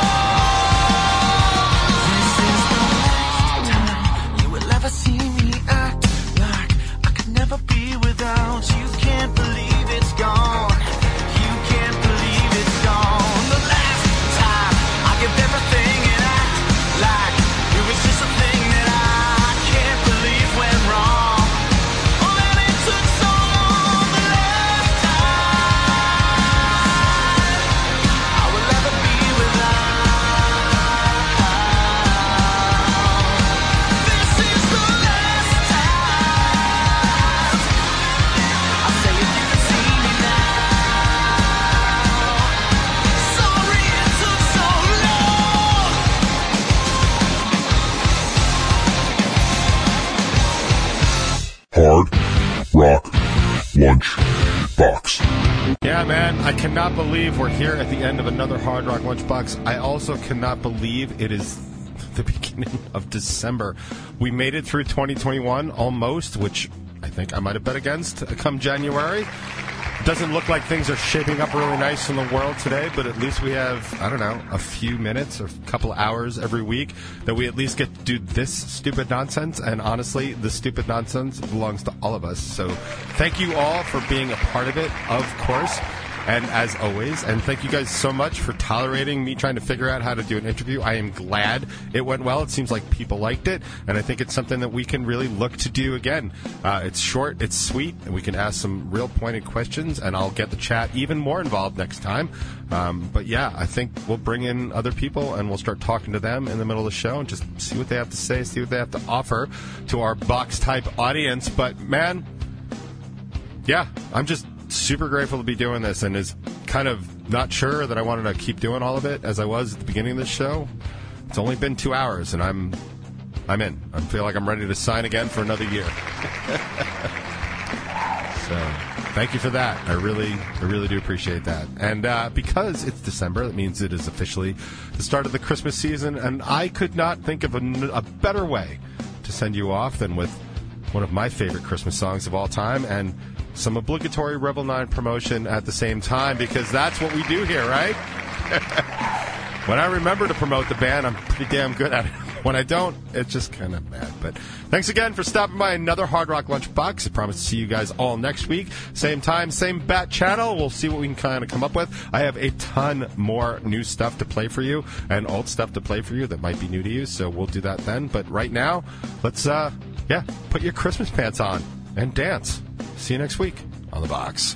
wrong. This is the last time you will ever see me act like I could never be without. You can't believe it's gone. You can't believe it's gone. The last time I give everything and act like it was just a thing that I can't believe went wrong. Oh, and it took so long. The last time I will ever be without. This is the last time. I say if you can see me now. Sorry it took so long. Hard Rock Lunch Box. Yeah, man, I cannot believe we're here at the end of another Hard Rock Lunchbox. I also cannot believe it is the beginning of December. We made it through twenty twenty-one almost, which I think I might have bet against come January. Doesn't look like things are shaping up really nice in the world today, but at least we have, I don't know, a few minutes or a couple hours every week that we at least get to do this stupid nonsense. And honestly, the stupid nonsense belongs to all of us. So thank you all for being a part of it, of course. And as always, and thank you guys so much for tolerating me trying to figure out how to do an interview. I am glad it went well. It seems like people liked it, and I think it's something that we can really look to do again. Uh, it's short, it's sweet, and we can ask some real pointed questions, and I'll get the chat even more involved next time. Um, but yeah, I think we'll bring in other people, and we'll start talking to them in the middle of the show and just see what they have to say, see what they have to offer to our box-type audience. But man, yeah, I'm just super grateful to be doing this, and is kind of not sure that I wanted to keep doing all of it as I was at the beginning of this show. It's only been two hours, and I'm I'm in. I feel like I'm ready to sign again for another year. So thank you for that. I really, I really do appreciate that. And uh, because it's December, that means it is officially the start of the Christmas season, and I could not think of a, a better way to send you off than with one of my favorite Christmas songs of all time, and some obligatory Rebel nine promotion at the same time, because that's what we do here, right? When I remember to promote the band, I'm pretty damn good at it. When I don't, it's just kind of bad. But thanks again for stopping by another Hard Rock Lunchbox. I promise to see you guys all next week. Same time, same bat channel. We'll see what we can kind of come up with. I have a ton more new stuff to play for you and old stuff to play for you that might be new to you, so we'll do that then. But right now, let's, uh, yeah, put your Christmas pants on and dance. See you next week on The Box.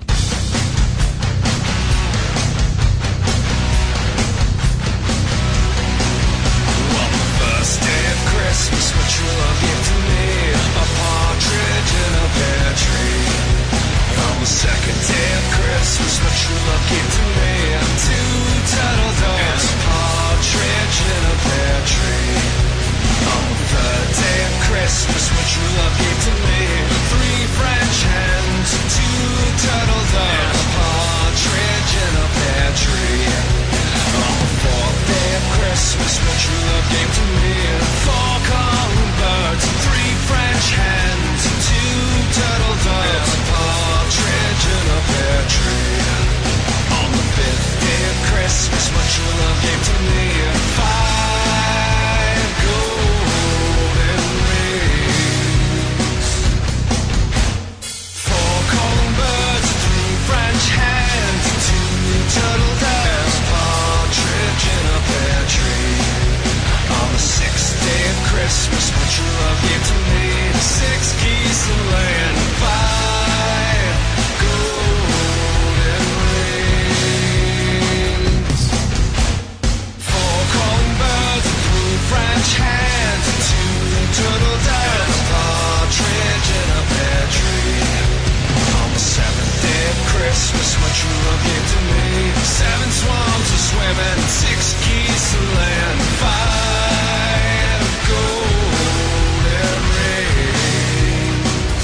First day of Christmas, what true love gave to me, a partridge in a pear tree. On the second day of Christmas, what true love gave to me, two turtle doves, a partridge in a pear tree. On the third day of Christmas, what true love gave to me, three French hens, two turtle doves, a partridge in a pear tree. On the fourth day of Christmas, what true love gave to me, four calling birds, three French hens, two turtle doves, a partridge in a pear tree. On the fifth day of Christmas, what true love gave to me, five golden rings, four calling birds, three French hens, two turtle doves, partridge in a pear tree. On the sixth Christmas, what true love gave to me. Seven swans a swimming, six geese a laying, five golden rings,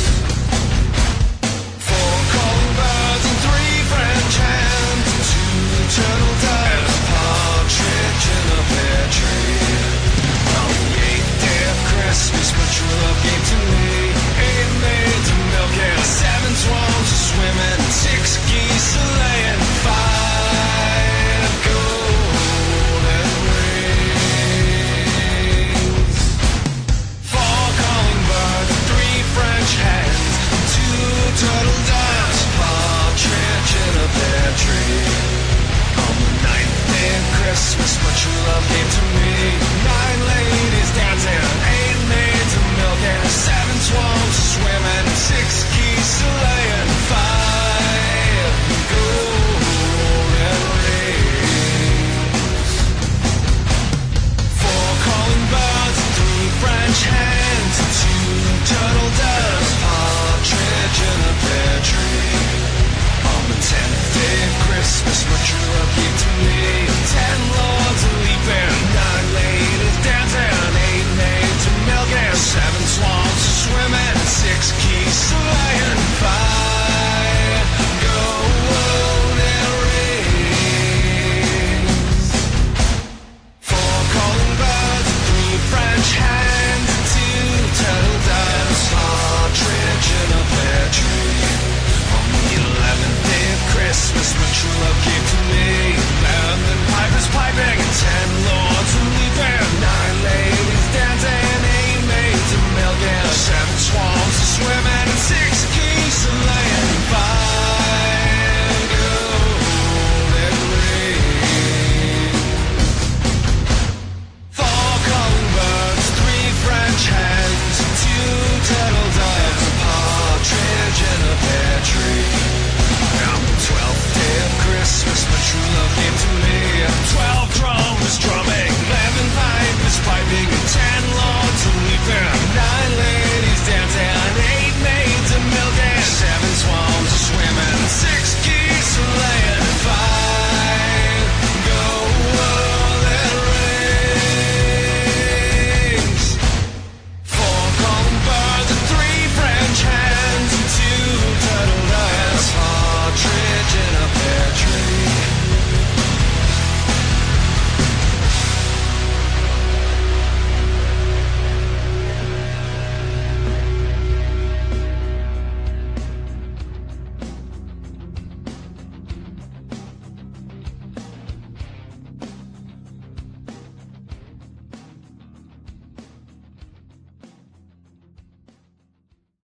four calling birds and three French hens, and two turtle doves, a partridge in a pear tree. On the eighth day of Christmas, what true love gave to me. Eight maids of milk and seven swans a swimming, six geese a laying, five golden rings, four calling birds, three French hens, two turtle doves, a partridge in a pear tree. On the ninth day of Christmas, what true love gave to me. Nine ladies dancing, eight maids of milk and seven swans swimming, six geese a laying, five golden rings, four calling birds, three French hens, two turtle doves, partridge in a pear tree. On the tenth day of Christmas, what true love gave to me.